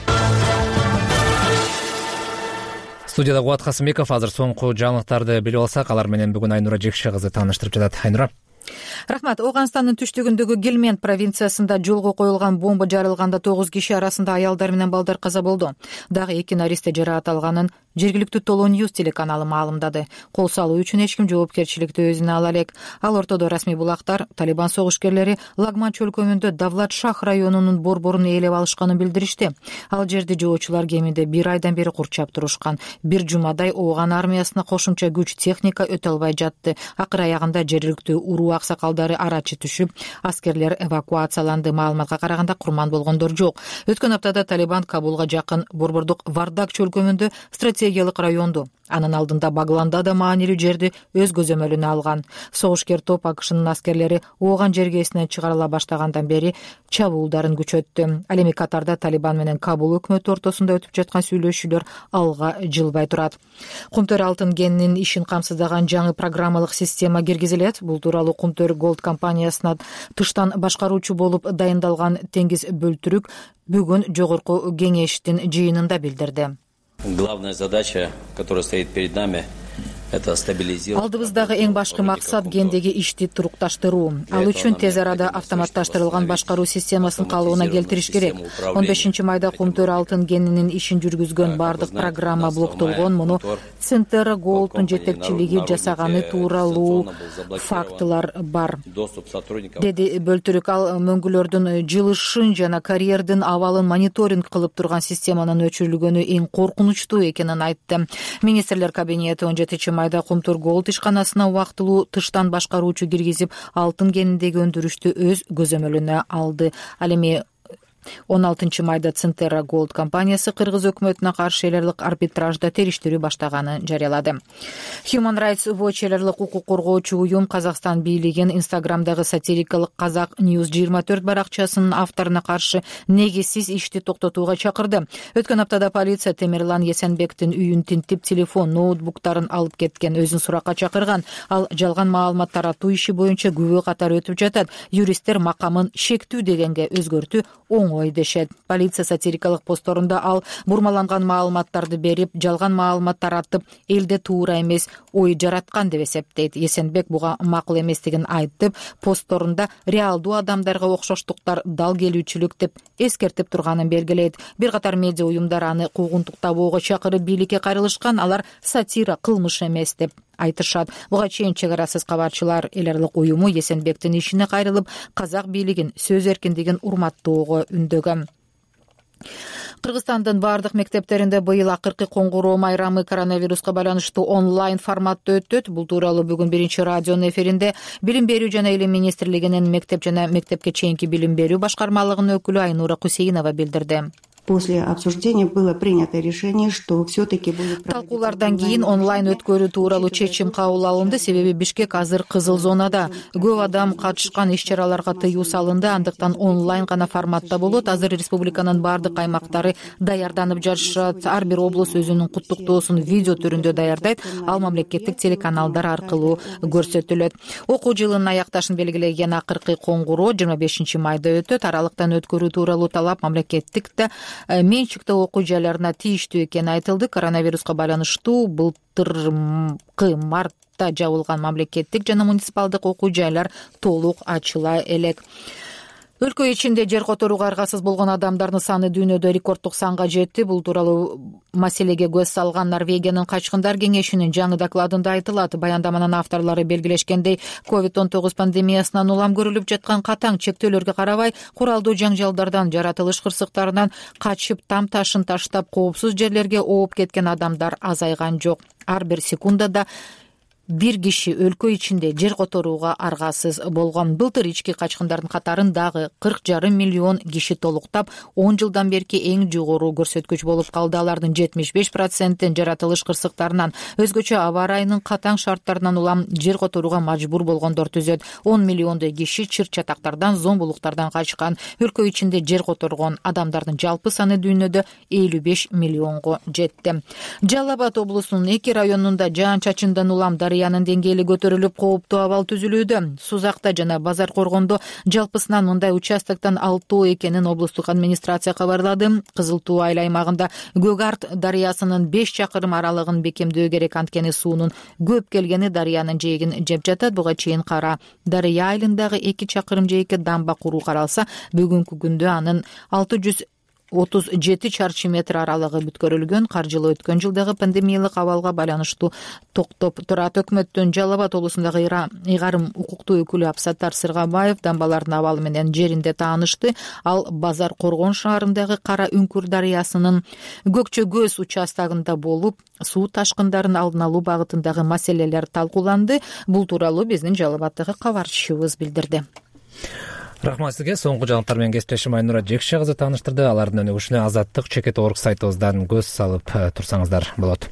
Студияда Кубат Касымбеков. Азыр соңку жаңылыктарды билип алсак, алар менен бүгүн Айнура Жекше кызы тааныштырып жатат. Айнура. Рахмат. Оганстандын түштүгүндөгү Гелмент провинциясында жолго коюлган бомба жарылганда 9 киши арасында аялдар менен балдар каза болду. Дагы 2 наристе жараат алганын жергиликтүү Толо Ньюс телеканалы маалымдады. Кол салуу үчүн эч ким жоопкерчиликти өзүнө ала элек. Ал ортодо расмий булактар Талибан согушкерлери Лагман чөлкөмүндө Давлат Шах районунун борборун ээлеп алышканын билдиришти. Ал жерди жоочулар кеминде 1 айдан бери курчап турушкан. Бир жумадай Ооган армиясына кошумча күч техника өтө албай жатты. Акыр аягында жергиликтүү уруу аксакалдары арачы түшүп, аскерлер эвакуацияланды. Маалыматка караганда курман болгондор жок. Өткөн аптада Талибан Кабулга жакын борбордук Вардак чөлкөмүндө стратегиялык районду, анын алдында Багланда да маанилүү жерди өз көзөмөлүнө алган. Согушкер топ АКШнын аскерлери Ооган жергесинен чыгарыла баштагандан бери чабуулдарын күчөттү. Ал эми Катарда Талибан менен Кабул өкмөтү ортосунда өтүп жаткан сүйлөшүүлөр алга жылбай турат. Кумтөр алтын кенинин ишин камсыздаган жаңы программалык система киргизилет. Бул тууралуу Кумтөр Голд компаниясына тыштан башкаруучу болуп дайындалган Теңиз Бөлтүрүк бүгүн жогорку кеңештин жыйынында билдирди. Главная задача, которая стоит перед нами, это стабилизировать. Алдыбыздагы эң башкы максат гендеги ишти турукташтыруу. Ал үчүн тез арада автоматташтырылган башкаруу системасын калыбына келтириш керек. 15 майда Кумтөр алтын кенинин ишин жүргүзгөн бардык программа блоктолгон. Муну Центр Голдтун жетекчилиги жасаганы тууралуу фактылар бар, деди Бөлтүрүк. Ал мөңгүлөрдүн жылышын жана карьердин абалын мониторинг кылып турган системанын өчүрүлгөнү эң коркунучтуу экенин айтты. Министрлер кабинети 17 майда Кумтөр Голд ишканасына убактылуу тыштан башкаруучу киргизип, алтын кениндеги өндүрүштү өз көзөмөлүнө алды. Ал эми 16 майда Центера Голд компаниясы Кыргыз өкмөтүнө каршы элерлик арбитражда териштирүү баштаганын жарыялады. Human Rights Watch элерлик укук коргоочу уюм Казакстан бийлигин Инстаграмдагы сатирикалык Казак News 24 баракчасынын авторуна каршы негизсиз ишти токтотууга чакырды. Өткөн аптада полиция Темирлан Эсенбектин үйүн тинтип, телефон, ноутбуктарын алып кеткен, өзүн суракка чакырган. Ал жалган маалымат таратуу иши боюнча күбө катары өтүп жатат. Юристтер макамын шектүү дегенге өзгөртүү оңой дешет. Полиция сатирикалык постторунда ал бурмаланган маалыматтарды берип, жалган маалымат таратып, элде туура эмес ой жараткан деп эсептейт. Эсенбек буга макул эместигин айтып, постторунда реалдуу адамдарга окшоштуктар дал келүүчүлүк деп эскертип турганын белгилейт. Бир катар медиа уюмдар аны куугунтуктабоого чакырып бийликке кайрылышкан. Алар сатира кылмыш эмес деп айтышат. Буга чейин чек арасыз кабарчылар эл аралык уюму Эсенбектин ишине кайрылып, казак бийлигин, сөз эркиндигин урматтоого үндөгөн. Кыргызстандын бардык мектептеринде быйыл акыркы коңгуроо майрамы коронавируска байланыштуу онлайн форматта өтөт. Бул тууралуу бүгүн биринчи радионун эфиринде Билим берүү жана Илим министрлигинин мектеп жана мектепке чейинки билим берүү башкармалыгынын өкүлү Айнура Кусейинова билдирди. После обсуждения было принято решение, что все-таки будет... Талкуулардан кийин онлайн өткөрүү тууралуу чечим кабыл алынды. Себеби Бишкек азыр кызыл зонада. Көп адам катышкан иш-чараларга тыюу салынды. Андыктан онлайн гана форматта болот. Азыр республиканын бардык аймактары даярданып жатышат. Ар бир облус өзүнүн куттуктоосун видео түрүндө даярдайт. Ал мамлекеттик телеканалдар аркылуу көрсөтүлөт. Окуу жылынын аякташын белгилеген акыркы коңгуроо 25 майда өтөт. Аралыктан өткөрүү тууралуу талап мамлекеттикте менчиктүү окуу жайларына тийиштүү экени айтылды. Коронавируска байланыштуу былтыркы мартта жабылган мамлекеттик жана муниципалдык окуу жайлар толук ачыла элек. Өлкө ичинде жер которууга аргасыз болгон адамдардын саны дүйнөдө рекорддук санга жетти. Бул тууралуу маселеге көз салган Норвегиянын качкындар кеңешинин жаңы докладында айтылат. Баяндаманын авторлору белгилешкендей, COVID-19 пандемиясынан улам көрүлүп жаткан катаң чектөөлөргө карабай, куралдуу жаңжалдардан, жаратылыш кырсыктарынан качып, там ташын таштап, коопсуз жерлерге ооп кеткен адамдар азайган жок. Ар бир секундада бир киши өлкө ичинде жер которууга аргасыз болгон. Былтыр ички качкындардын катарын дагы 40,5 миллион киши толуктап, 10 жылдан берки эң жогору көрсөткүч болуп калды. Алардын 75%-ин жаратылыш кырсыктарынан, өзгөчө аба ырайынын катаң шарттарынан улам жер которууга мажбур болгондор түзөт. 10 миллиондой киши чыр-чатактардан, зомбулуктардан качкан. Өлкө ичинде жер которгон адамдардын жалпы саны дүйнөдө 55 миллионго жетти. Жалал Абад облусунун 2 районунда жаан-чачындан улам дарыянын деңгээли көтөрүлүп, кооптуу абал түзүлүүдө. Сузакта жана Базар Коргондо жалпысынан мындай участоктон 6 экенин облустук администрация кабарлады. Кызыл Туу айыл аймагында Көк Арт дарыясынын 5 чакырым аралыгын бекемдөө керек, анткени суунун көп келгени дарыянын жээгин жеп жатат. Буга чейин Кара дарыя айылындагы 2 чакырым жээкке дамба куруу каралса, бүгүнкү күндө анын 637 чарчы метр аралыгы бүткөрүлгөн. Каржылоо өткөн жылдагы пандемиялык абалга байланыштуу токтоп турат. Өкмөттүн Жалал Абад облусундагы ыйгарым укуктуу өкүлү Абсаттар Сыргабаев дамбалардын абалы менен жеринде таанышты. Ал Базар Коргон шаарындагы Кара Үңкүр дарыясынын Көкчө көз участогунда болуп, суу ташкындарын алдын алуу багытындагы маселелер талкууланды. Бул тууралуу биздин Жалал Абаддагы кабарчыбыз билдирди. Рахмат сизге. Соңку жаңылыктар менен кесиптешим Айнура Жекше кызы тааныштырды. Алардын өнүгүшүнө Азаттык Чекет.org сайтыбыздан көз салып турсаңыздар болот.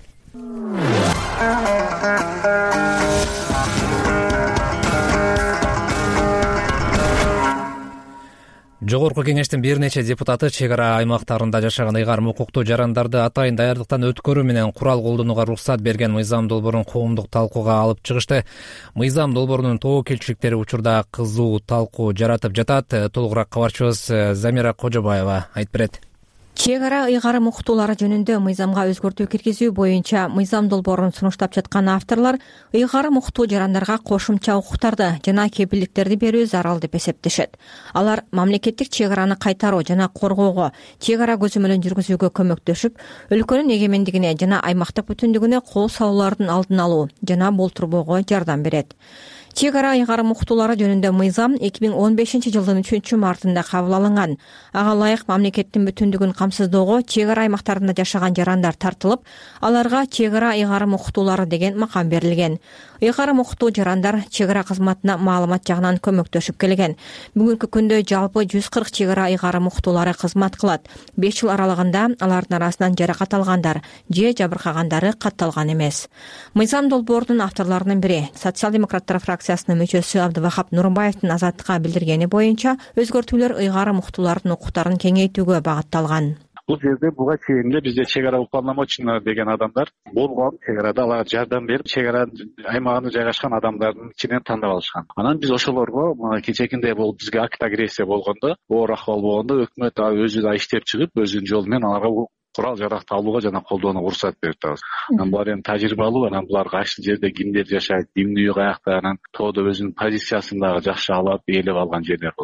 Жогорку кеңештин бир нече депутаты чек ара аймактарында жашаган ыйгарым укуктуу жарандарды атайын даярдыктан өткөрүү менен курал колдонууга уруксат берген мыйзам долбоорун коомдук талкууга алып чыгышты. Мыйзам долбоорунун тобокелчиликтери учурда кызуу талкуу жаратып жатат. Толугураак кабарчыбыз Замира Кожобаева айтып берет. Чек ара ыйгарым укуктуулары жөнүндө мыйзамга өзгөртүү киргизүү боюнча мыйзам долбоорун сунуштап жаткан авторлор ыйгарым укуктуу жарандарга кошумча укуктарды жана кепилдиктерди берүү зарыл деп эсептешет. Алар мамлекеттик чек араны кайтаруу жана коргоого, чек ара көзөмөлүн жүргүзүүгө көмөктөшүп, өлкөнүн эгемендигине жана аймактык бүтүндүгүнө кол салуулардын алдын алуу жана болтурбоого жардам берет. Чек ара ыйгарым укуктуулары жөнүндө мыйзам 2015 жылдын 3 мартында кабыл алынган. Ага ылайык мамлекеттин бүтүндүгүн камсыздоого чек ара аймактарында жашаган жарандар тартылып, аларга чек ара ыйгарым укуктуулары деген макам берилген. Ыйгарым укуктуу жарандар чек ара кызматына маалымат жагынан көмөктөшүп келген. Бүгүнкү күндө жалпы 140 чек ара ыйгарым укуктуулары кызмат кылат. 5 жыл аралыгында алардын арасынан жаракат алгандар же жабыркагандары катталган эмес. Мыйзам долбоорунун авторлорунун бири социал-демократтар фракциясынын мүчөсү Абдывахап Нурмбаевдин Азаттыкка билдиргени боюнча өзгөртүүлөр ыйгарым укуктуулардын укуктарын кеңейтүүгө багытталган. Бул жерде буга чейин бизде чек ара уполномоченный деген адамдар болгон, чек арада аларга жардам берип, чек ара аймагында жайгашкан адамдардын ичинен тандап алышкан. Анан биз ошолорго кечээкиндей болуп бизге акт агрессия болгондо, оор акыбал болгондо өкмөт өзү да иштеп чыгып, өзүнүн жолу менен аларга курал жаракты алууга жана колдонууга уруксат берип атабыз. Анан булар эми тажрыйбалуу, анан булар кайсы жерде кимдер жашайт, эмне үй каякта, анан тоодо өзүнүн позициясын дагы жакшы алып, ээлеп алган жерлер болот.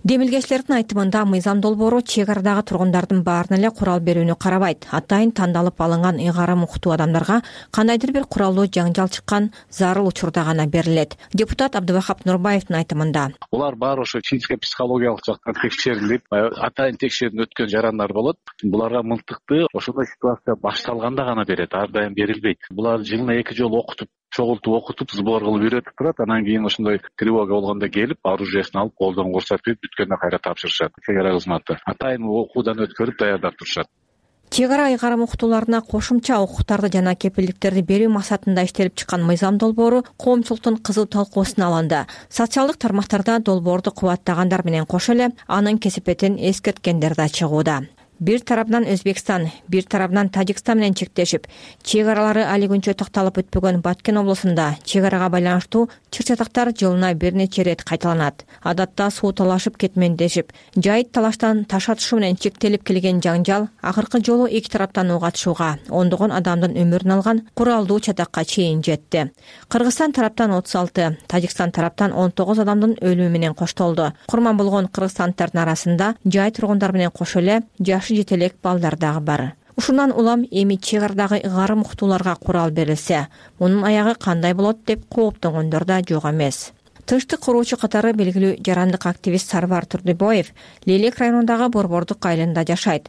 Демилгечилердин айтымында мыйзам долбоору чек арадагы тургундардын баарына эле курал берүүнү карабайт. Атайын тандалып алынган ыйгарым укуктуу адамдарга кандайдыр бир куралдуу жаңжал чыккан зарыл учурда гана берилет. Депутат Абдыбахап Нурбаевдин айтымында булар баары ошо физика психологиялык жактан текшерилип, атайын текшерүүдөн өткөн жарандар болот. Буларга мынтыкты ошондой ситуация башталганда гана берет, ар дайым берилбейт. Булар жылына 2 жолу окутуп, чогултуп окутуп, сбор кылып үйрөтүп турат. Анан кийин ошондой тревога болгондо келип, оружиесин алып, колдон көрсөтүп, бүткөндө кайра тапшырышат. Чек ара кызматы атайын окуудан өткөрүп даярдап турушат. Чек ара ыйгарым укуктууларына кошумча укуктарды жана кепилдиктерди берүү максатында иштелип чыккан мыйзам долбоору коомчулуктун кызуу талкуусуна алынды. Социалдык тармактарда долбоорду кубаттагандар менен кошо эле анын кесепетин эскерткендер да чыгууда. Бир тарабынан Өзбекстан, бир тарабынан Тажикстан менен чектешип, чек аралары али күнчө токтолуп өтпөгөн Баткен облусунда чек арага байланыштуу чыр-чатактар жылына бир нече ирет кайталанат. Адатта суу талашып кетмендешип, жайыт талаштан таш атышы менен чектелип келген жаңжал акыркы жолу эки тараптан ок атышууга, ондогон адамдын өмүрүн алган куралдуу чатакка чейин жетти. Кыргызстан тараптан 36, Тажикстан тараптан 19 адамдын өлүмү менен коштолду. Курман болгон кыргызстандардын арасында жай тургундар менен кошо эле жетелек балдар дагы бар. Ушундан улам эми чек арадагы ыйгарым укуктууларга курал берилсе, мунун аягы кандай болот деп кооптонгондор да жок эмес. Тынчтык куруучу катары белгилүү жарандык активист Сарвар Турдубоев Лелек районундагы Борбордук айылында жашайт.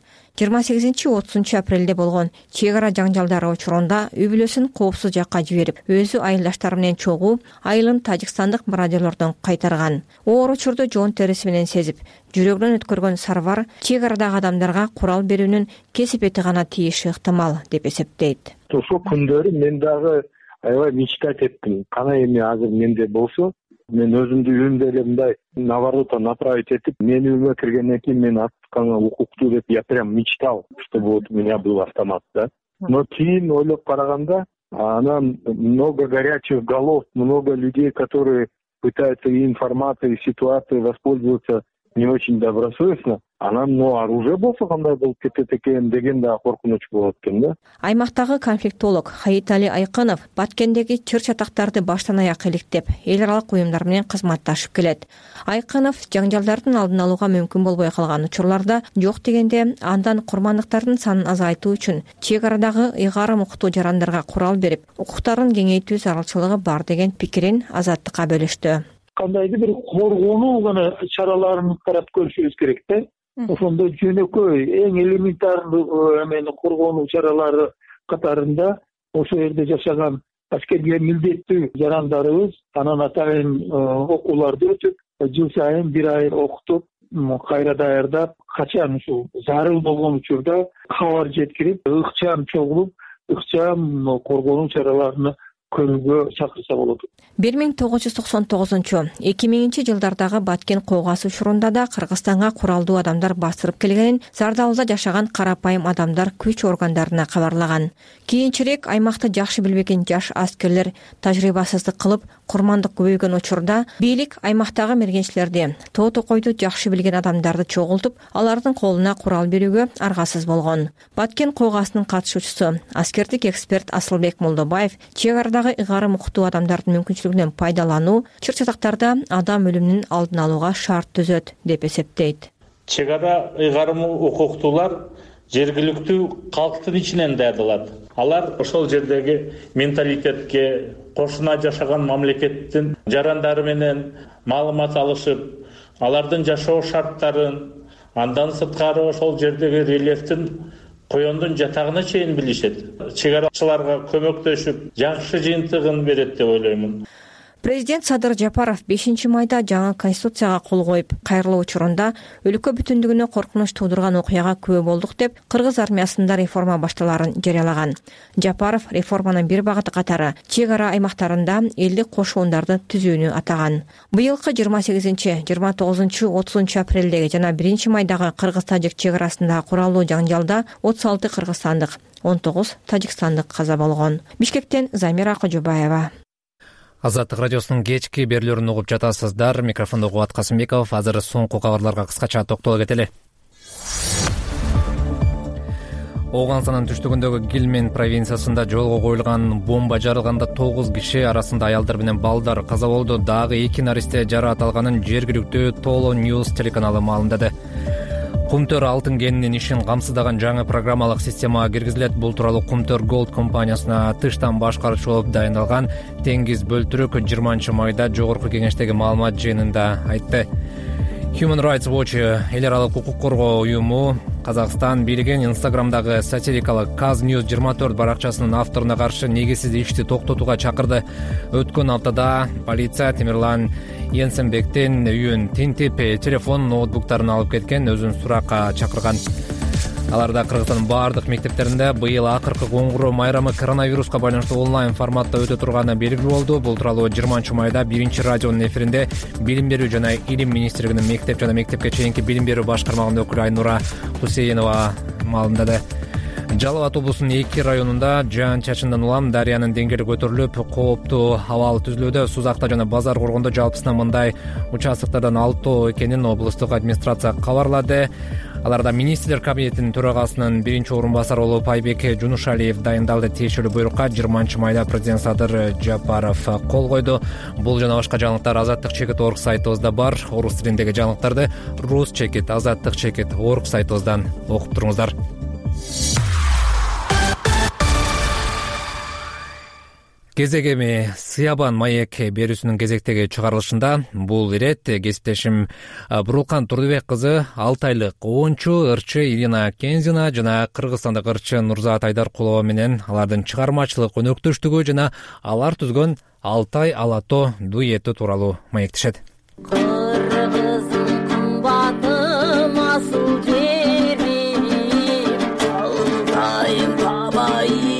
28-30 апрелде болгон чек ара жаңжалдары учурунда үй бүлөсүн коопсуз жакка жиберип, өзү айылдаштары менен чогуу айылын тажикстандык мародерлордон кайтарган. Оор учурду жон териси менен сезип, жүрөгүнөн өткөргөн Сарвар чек арадагы адамдарга курал берүүнүн кесипети гана тийиши ыктымал деп эсептейт. Ошол күндөрү мен дагы аябай мечтать эттим. Кана эми азыр менде болсо, мен өзүмдү үйүмдө эле мындай наоборот направить этип, менин үйүмө киргенден кийин мен атканга укуктуу деп я прям мечтал, чтобы вот у меня был автомат, да. Но кийин ойлоп караганда, анан много горячих голов, много людей, которые пытаются и информацией, и ситуацией воспользоваться не очень добросовестно. Анан оружие болсо кандай болуп кетет экен деген да коркунуч болот экен да. Аймактагы конфликтолог Хаитали Айкынов Баткендеги чыр-чатактарды баштан аяк иликтеп, эл аралык уюмдар менен кызматташып келет. Айкынов жаңжалдардын алдын алууга мүмкүн болбой калган учурларда жок дегенде андан курмандыктардын санын азайтуу үчүн чек арадагы ыйгарым укуктуу жарандарга курал берип, укуктарын кеңейтүү зарылчылыгы бар деген пикирин Азаттыкка бөлүштү. Кандайдыр бир коргонуу гана чараларын карап көрүшүбүз керек да. Ошондо жөнөкөй эң элементардуу эмени коргонуу чаралары катарында ошол жерде жашаган аскерге милдеттүү жарандарыбыз анан атайын окууларды өтүп, жыл сайын бир ай окутуп, кайра даярдап, качан ушул зарыл болгон учурда кабар жеткирип, ыкчам чогулуп, ыкчам коргонуу чараларына көрүүгө чакырса болот. 1999-2000 жылдардагы Баткен коогасы учурунда да Кыргызстанга куралдуу адамдар бастырып келгенин Зардалда жашаган карапайым адамдар күч органдарына кабарлаган. Кийинчерээк аймакты жакшы билбеген жаш аскерлер тажрыйбасыздык кылып, курмандык көбөйгөн учурда бийлик аймактагы мергенчилерди, тоо токойду жакшы билген адамдарды чогултуп, алардын колуна курал берүүгө аргасыз болгон. Баткен коогасынын катышуучусу, аскердик эксперт Асылбек Молдобаев чек арадагы ыйгарым укуктуу адамдардын мүмкүнчүлүгүнөн пайдалануу чыр-чатактарда адам өлүмүнүн алдын алууга шарт түзөт деп эсептейт. Чек ара ыйгарым укуктуулар жергиликтүү калктын ичинен даярдалат. Алар ошол жердеги менталитетке, кошуна жашаган мамлекеттин жарандары менен маалымат алышып, алардын жашоо шарттарын, андан сырткары ошол жердеги рельефтин коёндун жатагына чейин билишет. Чек арачыларга көмөктөшүп, жакшы жыйынтыгын берет деп ойлоймун. Президент Садыр Жапаров 5-майда жаңы конституцияга кол коюп, кайрылуу учурунда өлкө бүтүндүгүнө коркунуч туудурган окуяга күбө болдук деп кыргыз армиясында реформа башталарын жарыялаган. Жапаров реформанын бир багыты катары чек ара аймактарында элдик кошуундарды түзүүнү атаган. Быйылкы 28, 29, 30 апрелдеги жана 1-майдагы Кыргыз-Тажик чек арасындагы куралдуу жаңжалда 36 кыргызстандык, 19 тажикстандык каза болгон. Бишкектен Замира Кожобаева. Азаттык радиосунун кечки берүүлөрүн угуп жатасыздар. Микрофондо Кубат Касымбеков. Азыр соңку кабарларга кыскача токтоло кетели. Ооганстанын түштүгүндөгү Гилмен провинциясында жолго коюлган бомба жарылганда 9 киши арасында аялдар менен балдар каза болду. Дагы 2 наристе жараат алганын жергиликтүү Толо News телеканалы маалымдады. Кумтөр алтын кенинин ишин камсыздаган жаңы программалык системага киргизилет. Бул тууралуу Кумтөр Gold компаниясына тыштан башкаруучу болуп дайындалган Теңиз Бөлтүрүк 20-майда жогорку кеңештеги маалымат жыйынында айтты. Human Rights Watch эл аралык укук коргоо уюму Казакстан бийлигин Инстаграмдагы сатирикалык Kaz News 24 баракчасынын авторуна каршы негизсиз ишти токтотууга чакырды. Өткөн аптада полиция Темирлан Енсенбектин үйүн тинтип, телефон, ноутбуктарын алып кеткен, өзүн суракка чакырган. Аларда Кыргызстандын баардык мектептеринде быйыл акыркы коңгуроо майрамы коронавируска байланыштуу онлайн форматта өтө турганы белгилүү болду. Бул тууралуу 20-майда биринчи радионун эфиринде Билим берүү жана Илим министрлигинин мектеп жана мектепке чейинки билим берүү башкармагынын өкүлү Айнура Хусейинова маалымдады. Жалал Абад облусунун 2 районунда жаан-чачындан улам дарыянын деңгээли көтөрүлүп, кооптуу абал түзүлүүдө. Сузакта жана Базар Коргондо жалпысынан мындай участоктардан 6 экенин облустук администрация кабарлады. Аларда министрлер кабинетинин төрагасынын биринчи орун басары болуп Айбек Жунушалиев дайындалды. Тиешелүү буйрукка 20-майда президент Садыр Жапаров кол койду. Бул жана башка жаңылыктар Азаттык.org сайтыбызда бар. Орус тилиндеги жаңылыктарды Rus.Azаттык.org сайтыбыздан окуп туруңуздар. Кезек эми Сыябан маек берүүсүнүн кезектеги чыгарылышында бул ирет кесиптешим Бурулкан Турдубек кызы 6 айлык оончу ырчы Ирина Кензина жана кыргызстандык ырчы Нурзат Айдаркулова менен алардын чыгармачылык өнөктөштүгү жана алар түзгөн Алтай Алато дуэти тууралуу маектешет. Кыргызым кымбатым асыл жерим, Алтайым бабайым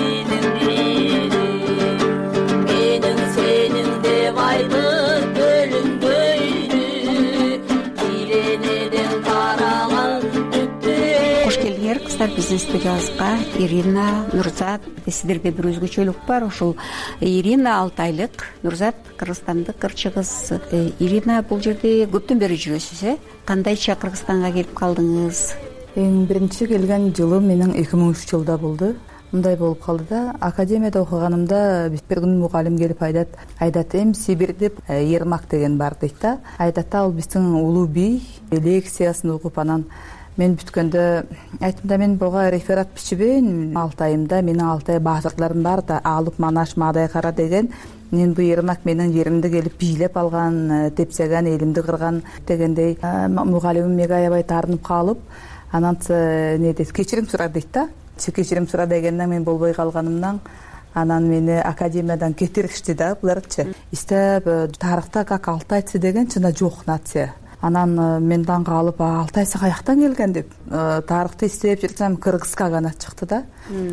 биздин студиябызга Ирина, Нурзат. Сиздерде бир өзгөчөлүк бар. Ушул Ирина 6 айлык, Нурзат кыргызстандык ырчы кыз. Ирина, бул жерде көптөн бери жүрөсүз, Кандайча Кыргызстанга келип калдыңыз? Эң биринчи келген жылы менин 2003 жылда болду. Мындай болуп калды да, академияда окуганымда бир күнү мугалим келип айдат, эми Сибирде Ермак деген бар дейт да. Айдат, ал биздин улуу бий лекциясын угуп, анан мен бүткөндө айттым да, мен буга реферат бичибейин, Алтайымда менин Алтай баатырларым бар да, алып Манаш Мадай кара деген. Мен бу Ермак менин жеримди келип бийлеп алган, тепсеген, элимди кырган дегендей. Мугалимим мега аябай таарынып калып, анан не дейт, кечирим сура дейт да. Кечирим сура дегенден мен болбой калганымдан анан мени академиядан кетиришти да буларчы. Истеп тарыхта как алтайцы деген чына жок нация. Анан мен таң калып, Алтайсы каяктан келген деп тарыхты издеп жүрсөм, кыргыз каганат чыкты да.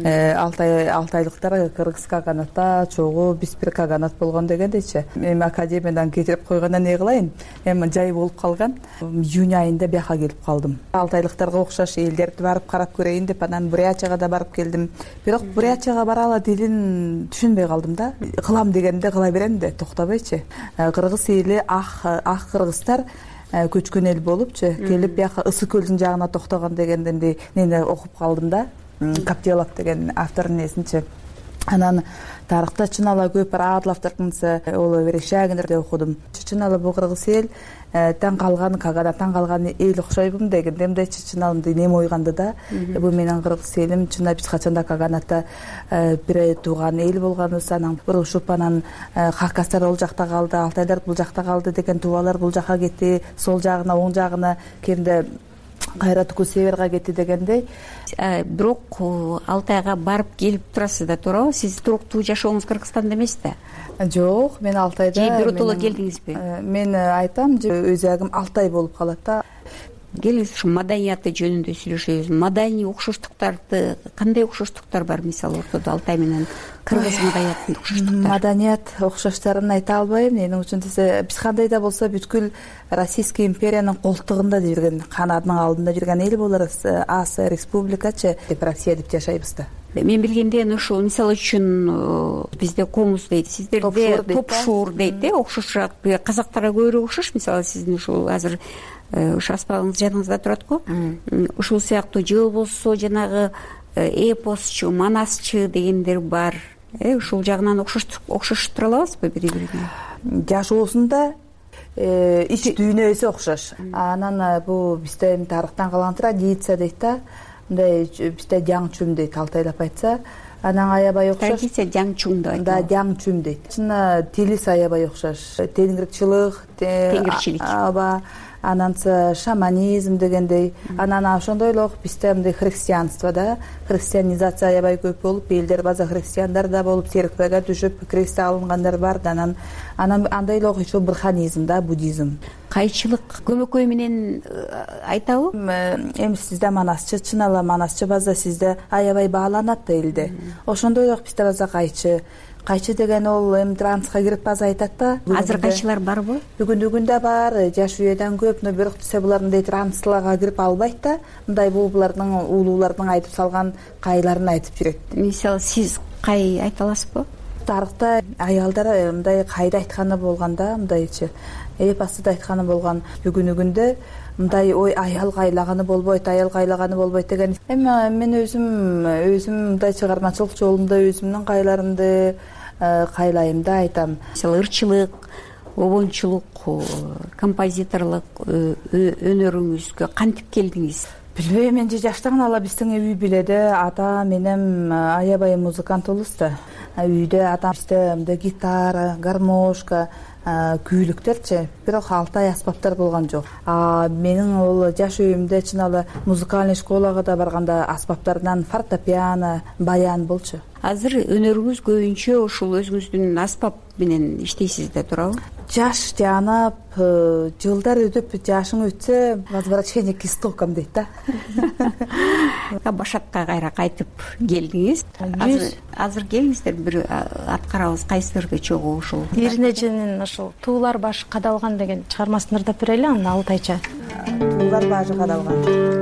Алтайлыктар кыргыз каганатта чогуу биз бир каганат болгон дегендейчи. Эми академиядан кетирип койгондон не кылайын? Эми жай болуп калган. Июнь айында бияка келип калдым. Алтайлыктарга окшош элдерди барып карап көрөйүн деп, анан Бурятияга да барып келдим. Бирок Бурятияга барала дилин түшүнбөй калдым да. Кылам дегенде кыла берем да, токтобойчу. Кыргыз эли ак кыргыздар көчкөн эл болупчу, келип бияка Ысы көлдүн жагына токтогон дегенден нени окуп калдым да. Каптелов деген автордун эсинчи. Анан тарыхта чынала көп Радловдордун Оло Верещагиндерди окудум. Чынала бул кыргыз эл таң калган кагада, таң калган эл окшойбун дегендемде чыналымды неме ойганды да. Бул менин кыргыз элим, чына биз качанда каганатта бир тууган эл болгонбуз, анан урушуп, анан хакастар ол жакта калды, алтайлар бул жакта калды деген тубалар бул жака кетти, сол жагына, оң жагына, кемде Кайратыкуу северга кетти дегендей. Бирок Алтайга барып келип турасыз да, туурабы? Сиз туруктуу жашооңуз Кыргызстанда эмес да? Жок, мен Алтайда. Же биротоло келдиңизби? Мен айтам, өзүм Алтай болуп калат да. Келиңиз ушу маданияты жөнүндө сүйлөшөбүз. Маданий окшоштуктарды, кандай окшоштуктар бар, мисалы ортодо Алтай менен кыргыз маданиятынын окшоштуктары? Маданият окшоштарын айта албайм. Менин үчүн биз кандай да болсо бүткүл Российский империянын колтугунда жүргөн, канатынын алдында жүргөн эл болорбуз. Аз республикачы, Россия деп жашайбыз да. Мен билгенден ошол мисалы үчүн бизде комуз дейт, сиздерде топшуур дейт, окшошураак. Казактарга көбүрөөк окшош, мисалы сиздин ушул азыр ушу аспабыңыз жаныңызда турат го. Ушул сыяктуу же болбосо жанагы эпосчу, манасчы дегендер бар. Ушул жагынан окшоштура алабызбы бири бирине? Жашоосунда ич дүйнөсү окшош. Анан бул бизде тарыхтан калган традиция дейт да. Мындай бизде жаңчум дейт, алтайлап айтса. Анан аябай окшош. Традиция жаңчум дейт. Да, жаңчум дейт. Чына тилис аябай окшош. Тенгирчилик, аба, анансы шаманизм дегендей. Анан ошондой эле бизде мындай христианство да, христианизация аябай көп болуп, элдер база христиандар да болуп, церквеге түшүп, крест алынгандар бар да. Анан андай эле ошо буддизм да, буддизм. Кайчылык көмөкөй менен айтабы? Эми сизде манасчы, чын эле манасчы база сизде аябай бааланат да элде. Ошондой эле бизде база кайчы. Кайчы деген ол эми трансқа кирип база айтат да. Азыр кайчылар барбы? Бүгүндө бар, жаш үйөдөн көп, но бирок булар мындай трансларга кирип албайт да. Мындай булардын улуулардын айтып салган кайларын айтып жүрөт. Мисалы сиз кай айта аласызбы? Тарыхта аялдар мындай кайда айтканы болгондо, мындайчы эпосуда айтканы болгон, бүгүнкү күндө мындай ой аял кайлаганы болбойт, аял кайлаганы болбойт деген. Эми мен өзүм мындай чыгармачылык жолунда өзүмдүн кайларымды кайлайм да, айтам. Мисалы ырчылык, обончулук, композиторлук өнөрүңүзгө кантип келдиңиз? Билбейм, мен жаштан ала биздин үй биледе ата менен аябай музыкант болуз да. Үйдө атам бизде мындай гитара, гармошка, күүлүктөрчү, бирок алтай аспаптар болгон жок. Менин ол жаш үйүмдө чын эле музыкальный школага да барганда аспаптардан фортепиано, баян болчу. Азыр өнөрүңүз көбүнчө ушул өзүңүздүн аспап менен иштейсиз да турабы? Жаш жанап, жылдар өтүп, жашың өтсө, возвращение к истокам дейт да. Башакка кайра кайтып келдиңиз. Азыр келиңиздер, бир аткарабыз кайсыларды чогуу ушул. Ирнеженин ушул Туулар башы кадалган деген чыгармасын ырдап берели, аны алтайча. Туулар башы кадалган.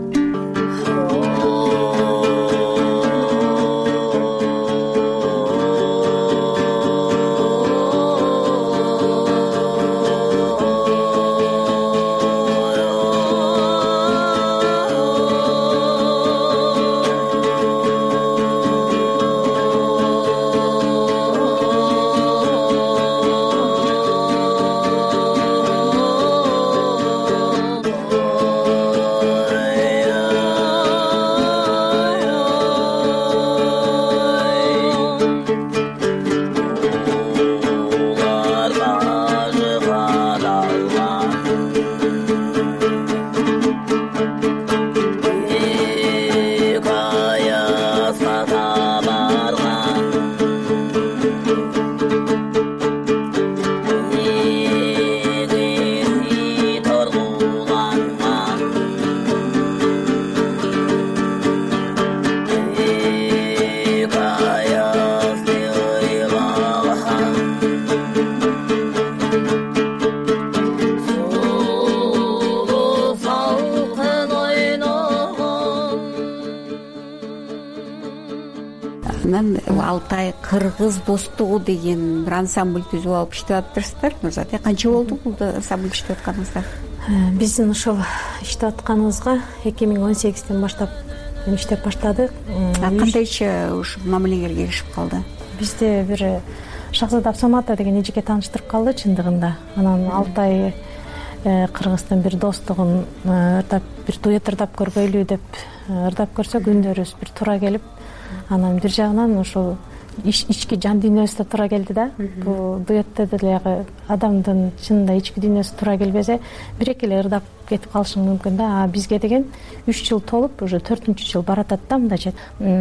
Алтай кыргыз достугу деген бир ансамбль түзүп алып иштеп атыптырсыздар. Нурзат, канча болду бул ансамбль иштеп атканыңызга? Биздин ушул иштеп атканыбызга 2018-тен баштап иштеп баштадык. Кандайча ушул мамилеге келишип калды? Бизде бир Шахзада Абсамата деген эжеке тааныштырып калды чындыгында. Анан Алтай Кыргыздын бир достугун ырдап, бир дуэт ырдап көргөйлү деп ырдап көрсө күндөрүбүз бир туура келип, анан бир жагынан ошол ички жан дүйнөсү туура келди да. Бул дуэтте деле адамдын чынында ички дүйнөсү туура келбесе, бир-эки эле ырдап кетип калышың мүмкүн да. Бизге деген 3 жыл толуп, уже 4-жыл баратат да мындайча.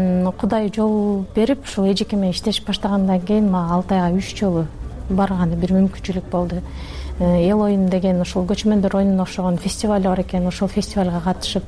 Кудай жол берип, ушул эжеке менен иштешип баштагандан кийин Алтайга 3 жолу барганы бир мүмкүнчүлүк болду. Эл оюн деген ушул көчмөндөр оюнуна окшогон фестиваль бар экен, ошол фестивалга катышып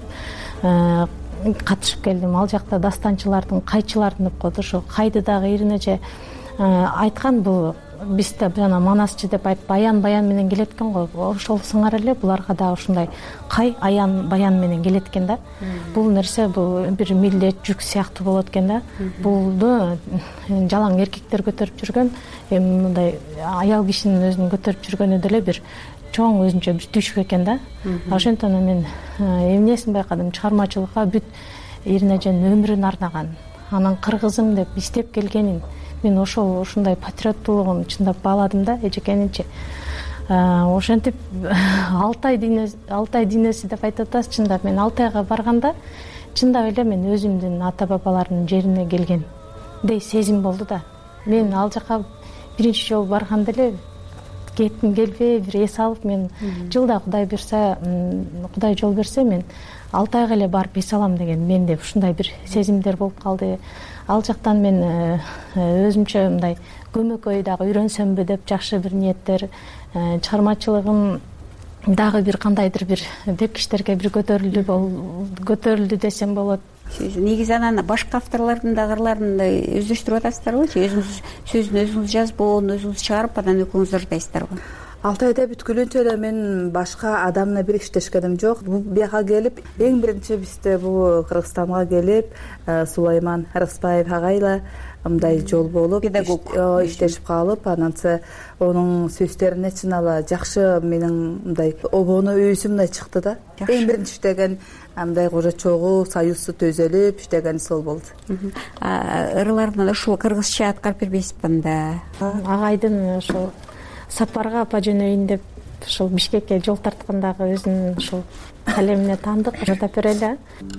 келдим. Ал жакта дастанчылардын, кайчылардын деп коет. Ошо кайды дагы иринеже айткан, бул бизде жана манасчы деп айтып, баян менен келет экен го. Ошол сыңар эле буларга дагы ушундай кай, аян, баян менен келет экен да. Бул нерсе бул бир милдет жүк сыяктуу болот экен да. Булду жалаң эркектер көтөрүп жүргөн, эми мындай аял кишинин өзүнүн көтөрүп жүргөнү деле бир чоң өзүнчө бир түйшүк экен да. Ошентип мен эмнесин байкадым, чыгармачылыкка бүт Иринажан өмүрүн арнаган, анан кыргызым деп иштеп келгенин мен ушундай патриоттуулугун чындап бааладым да эжекенинчи. Ошентип 6 ай дүйнөсү деп айтып атасыз. Чындап мен 6 айга барганда чындап эле мен өзүмдүн ата бабаларымдын жерине келгендей сезим болду да. Мен ал жака биринчи жолу барганда эле кетким келбей бир эс алып, мен жылда Кудай жол берсе мен 6 айга эле барып эс алам деген менде ушундай бир сезимдер болуп калды. Ал жактан мен өзүмчө мындай көмөкөй дагы үйрөнсөмбү деп жакшы бир ниеттер, чыгармачылыгым дагы бир кандайдыр бир бекичтерге бир көтөрүлдү десем болот. Сиз негизи анан башка авторлордун дагы ырларын өздөштүрүп атасыздарбы? Өзүңүз сөзүн өзүңүз жазып, өзүңүз чыгарып, анан экөөңүз ырдайсыздарбы? 6 айда бүткүлүнчө эле мен башка адам менен бир иштешкеним жок. Бияка келип, эң биринчи бизде бул Кыргызстанга келип, Сулайман Рыспаев агайла мындай жол болуп иштешип калып, ананча онун сөздөрүнө чынала жакшы менин мындай обону өйүсү мындай чыкты да. Эң биринчи иштеген мындай кожо чогуу союзду түзөлүп иштеген сол болду. Ырларынан ушул кыргызча аткарып бербейсизби анда? Агайдын ошол сапарга апа жөнөйүн деп ушул Бишкекке жол тарткандагы өзүнүн ушул калемине таандык жатап берели.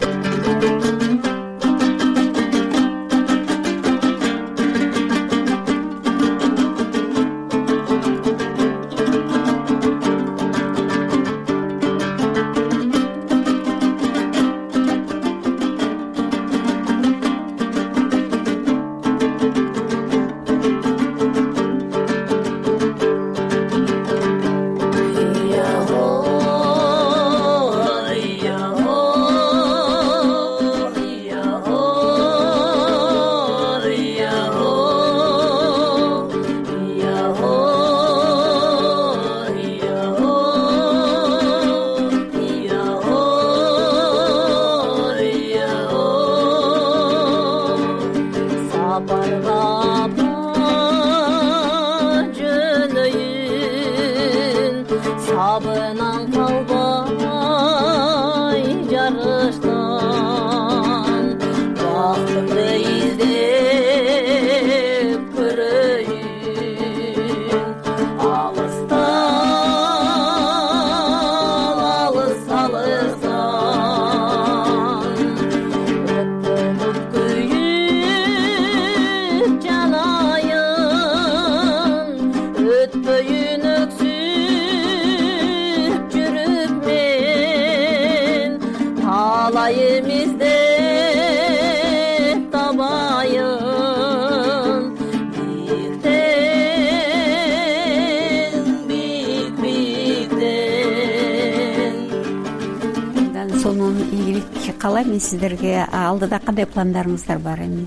Калай мен сиздерге алдыда кандай пландарыңыздар бар эми?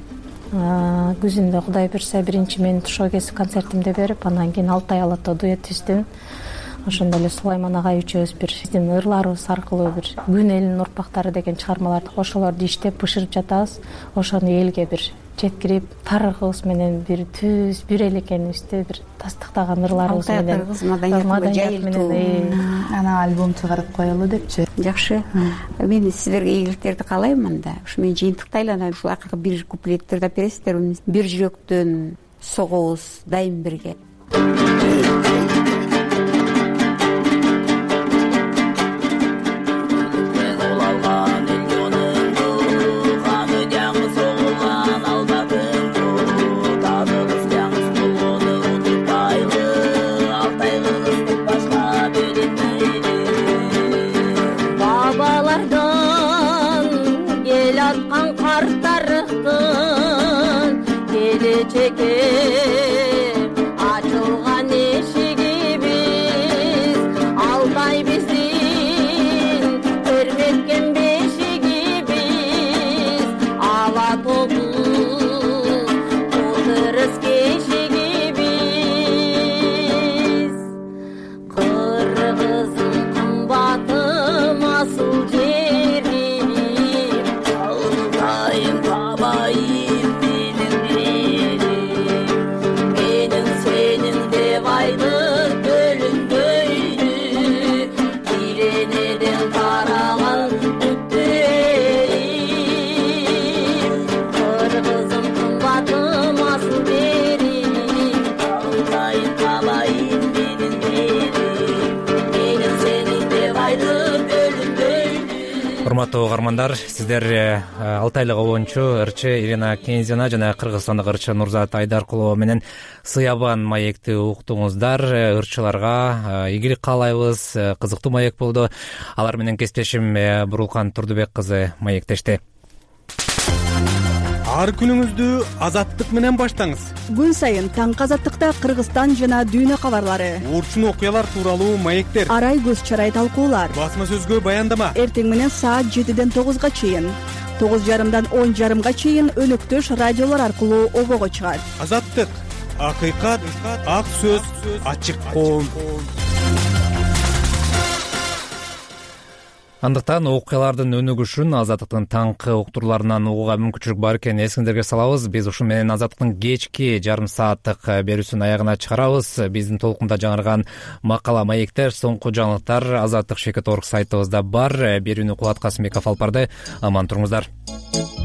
Күзүндө Кудай берсе биринчи мен Тушоо кесип концертимди берип, анан кийин Алтай Алатоо дуэт түздүм. Ошондо эле Сулайман агай үчөөбүз биздин ырларыбыз аркылуу бир Күн элинин урпактары деген чыгармаларды кошолорду иштеп бышырып жатабыз. Ошону элге бир жеткирип, тарыхыбыз менен бир түз бир эл экенибизди бир тастыктаган ырларыбыз менен маданият менен анан альбом чыгарып коелу депчи. Жакшы. Мен сиздерге ийгиликтерди каалайм анда. Ушу менен жыйынтыктайлы, анан ушул акыркы бир куплетти ырдап бересиздерби? Бир жүрөктөн согобуз дайым бирге. Açılgan урматтуу угармандар, сиздер Алтайлык обончу ырчы Ирина Кензина жана кыргызстандык ырчы Нурзат Айдаркулова менен Сыябан маекти уктуңуздар. Ырчыларга ийгилик каалайбыз, кызыктуу маек болду. Алар менен кесиптешим Бурулкан Турдубек кызы маектешти. Ар күнүңүздү азаттык менен баштаңыз. Күн сайын таңкы азаттыкта Кыргызстан жана дүйнө кабарлары, Уурчун окуялар тууралуу маектер, арай көз чарай талкуулар, басма сөзгө баяндама. Эртең менен саат 7-ден 9-га чейин, 9:30-дан 10:30-га чейин өнөктөш радиолор аркылуу обого чыгат. Азаттык, акыйкат, ак сөз, ачык коом. Андыктан окуялардын өнүгүшүн Азаттыктын таңкы уктурууларынан угууга мүмкүнчүлүк бар экенин эсиңерге салабыз. Биз ушу менен Азаттыктын кечки жарым сааттык берүүсүн аягына чыгарабыз. Биздин толкунда жаңырган макала, маектер, соңку жаңылыктар Азаттык.org сайтыбызда бар. Берүүнү Кубат Касымбеков алып барды. Аман туруңуздар.